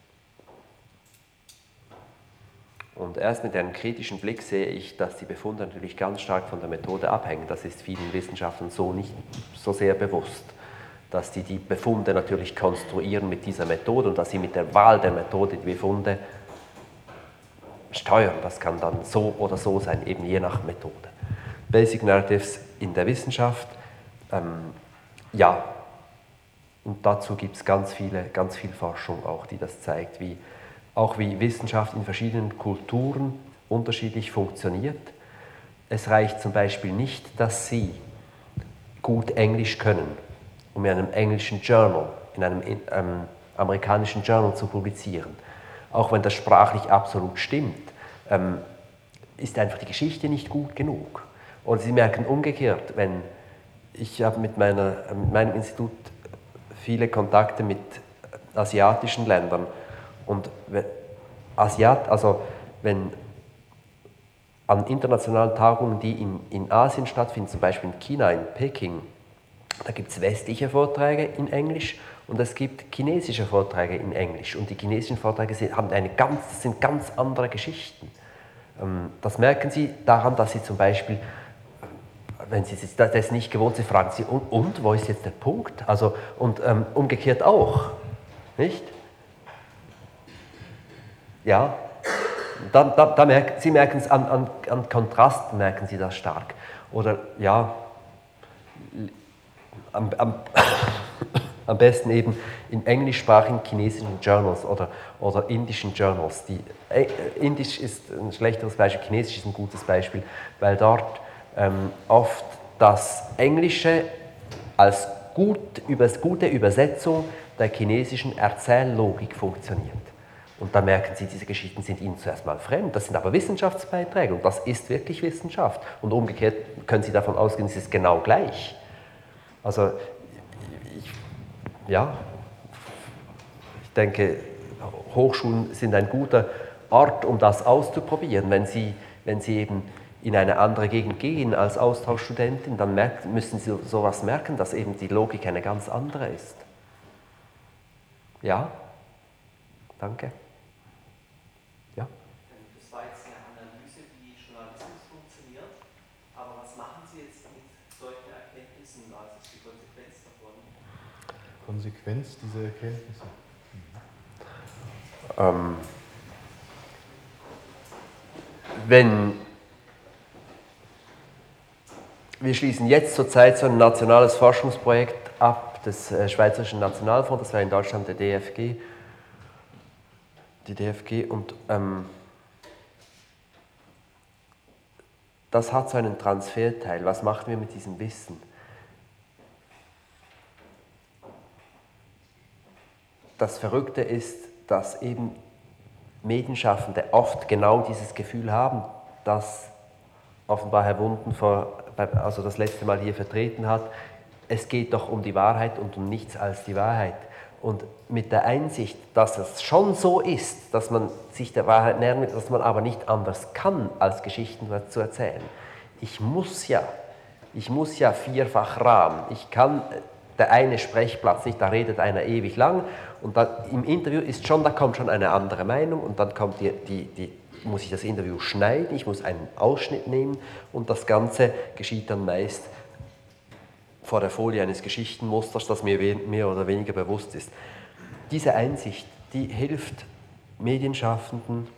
S2: Und erst mit einem kritischen Blick sehe ich, dass die Befunde natürlich ganz stark von der Methode abhängen. Das ist vielen Wissenschaftlern so nicht so sehr bewusst, dass die die Befunde natürlich konstruieren mit dieser Methode und dass sie mit der Wahl der Methode die Befunde steuern. Das kann dann so oder so sein, eben je nach Methode. Basic Narratives in der Wissenschaft, ähm, ja, und dazu gibt es ganz viele, ganz viel Forschung auch, die das zeigt, wie auch wie Wissenschaft in verschiedenen Kulturen unterschiedlich funktioniert. Es reicht zum Beispiel nicht, dass Sie gut Englisch können, um in einem englischen Journal, in einem ähm, amerikanischen Journal zu publizieren. Auch wenn das sprachlich absolut stimmt, ähm, ist einfach die Geschichte nicht gut genug. Und Sie merken umgekehrt, wenn ich habe mit, meiner, mit meinem Institut viele Kontakte mit asiatischen Ländern. Und Asiat, also wenn an internationalen Tagungen, die in, in Asien stattfinden, zum Beispiel in China, in Peking, da gibt es westliche Vorträge in Englisch und es gibt chinesische Vorträge in Englisch. Und die chinesischen Vorträge sind, haben eine ganz, sind ganz andere Geschichten. Das merken Sie daran, dass Sie zum Beispiel, wenn Sie das nicht gewohnt sind, fragen Sie, und, und wo ist jetzt der Punkt? Also, und ähm, umgekehrt auch, nicht? Ja, da, da, da merken, Sie merken es an, an, an Kontrast, merken Sie das stark. Oder ja, am, am, am besten eben in englischsprachigen chinesischen Journals oder, oder indischen Journals. Die, äh, Indisch ist ein schlechteres Beispiel, Chinesisch ist ein gutes Beispiel, weil dort ähm, oft das Englische als gut, übers, gute Übersetzung der chinesischen Erzähllogik funktioniert. Und da merken Sie, diese Geschichten sind Ihnen zuerst mal fremd, das sind aber Wissenschaftsbeiträge und das ist wirklich Wissenschaft. Und umgekehrt können Sie davon ausgehen, es ist genau gleich. Also, ich, ja, ich denke, Hochschulen sind ein guter Ort, um das auszuprobieren. Wenn Sie, wenn Sie eben in eine andere Gegend gehen als Austauschstudentin, dann merken, müssen Sie sowas merken, dass eben die Logik eine ganz andere ist. Ja? Danke. Ja?
S7: Das war jetzt eine Analyse, wie Journalismus funktioniert, aber was machen Sie jetzt mit solchen Erkenntnissen? Was ist die Konsequenz davon?
S1: Konsequenz dieser Erkenntnisse?
S2: Ähm, wenn wir schließen jetzt zurzeit so ein nationales Forschungsprojekt ab des äh, Schweizerischen Nationalfonds, das war in Deutschland der D F G, die D F G, und ähm, das hat so einen Transferteil. Was machen wir mit diesem Wissen? Das Verrückte ist, dass eben Medienschaffende oft genau dieses Gefühl haben, das offenbar Herr Wunden vor, also das letzte Mal hier vertreten hat. Es geht doch um die Wahrheit und um nichts als die Wahrheit. Und mit der Einsicht, dass es schon so ist, dass man sich der Wahrheit nähern will, dass man aber nicht anders kann, als Geschichten zu erzählen. Ich muss ja, ich muss ja vierfach rahmen. Ich kann der eine Sprechplatz nicht, da redet einer ewig lang und da, im Interview ist schon, da kommt schon eine andere Meinung und dann kommt die, die, die, muss ich das Interview schneiden, ich muss einen Ausschnitt nehmen und das Ganze geschieht dann meist vor der Folie eines Geschichtenmusters, das mir mehr oder weniger bewusst ist. Diese Einsicht, die hilft Medienschaffenden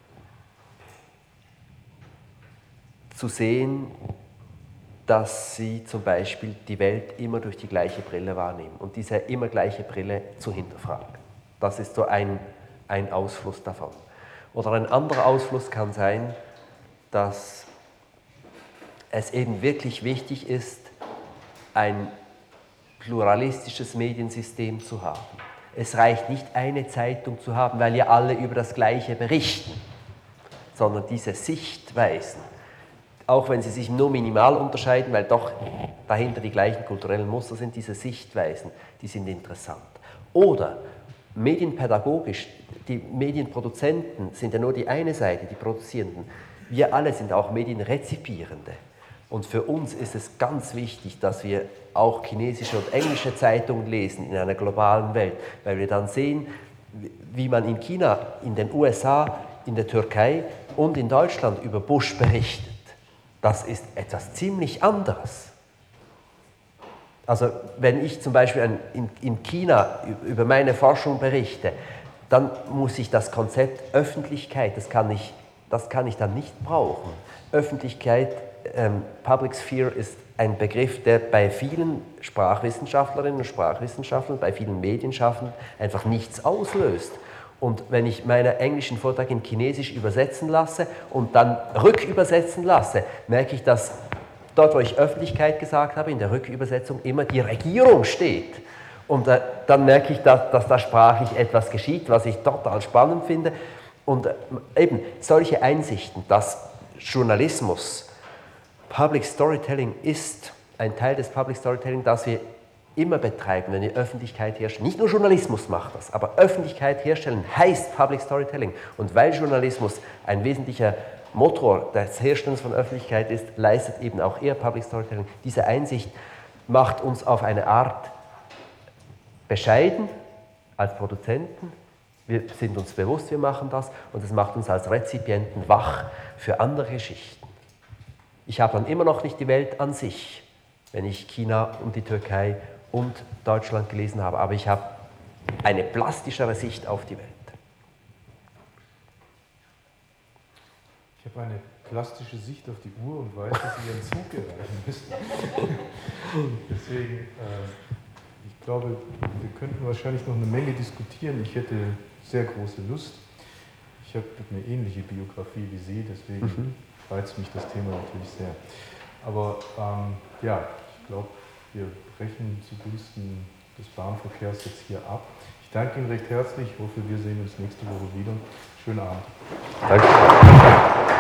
S2: zu sehen, dass sie zum Beispiel die Welt immer durch die gleiche Brille wahrnehmen und diese immer gleiche Brille zu hinterfragen. Das ist so ein, ein Ausfluss davon. Oder ein anderer Ausfluss kann sein, dass es eben wirklich wichtig ist, ein pluralistisches Mediensystem zu haben. Es reicht nicht, eine Zeitung zu haben, weil ja alle über das Gleiche berichten, sondern diese Sichtweisen, auch wenn sie sich nur minimal unterscheiden, weil doch dahinter die gleichen kulturellen Muster sind, diese Sichtweisen, die sind interessant. Oder medienpädagogisch, die Medienproduzenten sind ja nur die eine Seite, die Produzierenden. Wir alle sind auch Medienrezipierende. Und für uns ist es ganz wichtig, dass wir auch chinesische und englische Zeitungen lesen in einer globalen Welt, weil wir dann sehen, wie man in China, in den U S A, in der Türkei und in Deutschland über Bush berichtet. Das ist etwas ziemlich anderes. Also wenn ich zum Beispiel in China über meine Forschung berichte, dann muss ich das Konzept Öffentlichkeit, das kann ich, das kann ich dann nicht brauchen. Öffentlichkeit, ähm, Public Sphere ist ein Begriff, der bei vielen Sprachwissenschaftlerinnen und Sprachwissenschaftlern, bei vielen Medienschaffenden einfach nichts auslöst. Und wenn ich meinen englischen Vortrag in Chinesisch übersetzen lasse und dann rückübersetzen lasse, merke ich, dass dort, wo ich Öffentlichkeit gesagt habe, in der Rückübersetzung immer die Regierung steht. Und äh, dann merke ich, dass, dass da sprachlich etwas geschieht, was ich total spannend finde. Und äh, eben solche Einsichten, dass Journalismus, Public Storytelling ist ein Teil des Public Storytelling, das wir immer betreiben, wenn wir Öffentlichkeit herstellen. Nicht nur Journalismus macht das, aber Öffentlichkeit herstellen heißt Public Storytelling. Und weil Journalismus ein wesentlicher Motor des Herstellens von Öffentlichkeit ist, leistet eben auch er Public Storytelling. Diese Einsicht macht uns auf eine Art bescheiden als Produzenten. Wir sind uns bewusst, wir machen das, und es macht uns als Rezipienten wach für andere Geschichten. Ich habe dann immer noch nicht die Welt an sich, wenn ich China und die Türkei und Deutschland gelesen habe, aber ich habe eine plastischere Sicht auf die Welt.
S1: Ich habe eine plastische Sicht auf die Uhr und weiß, dass Sie Ihren Zug erreichen müssen. Deswegen, äh, ich glaube, wir könnten wahrscheinlich noch eine Menge diskutieren. Ich hätte sehr große Lust. Ich habe eine ähnliche Biografie wie Sie, deswegen mhm. reizt mich das Thema natürlich sehr. Aber ähm, ja, ich glaube, wir brechen zugunsten des Bahnverkehrs jetzt hier ab. Ich danke Ihnen recht herzlich. Ich hoffe, wir sehen uns nächste Woche wieder. Schönen Abend.
S2: Danke.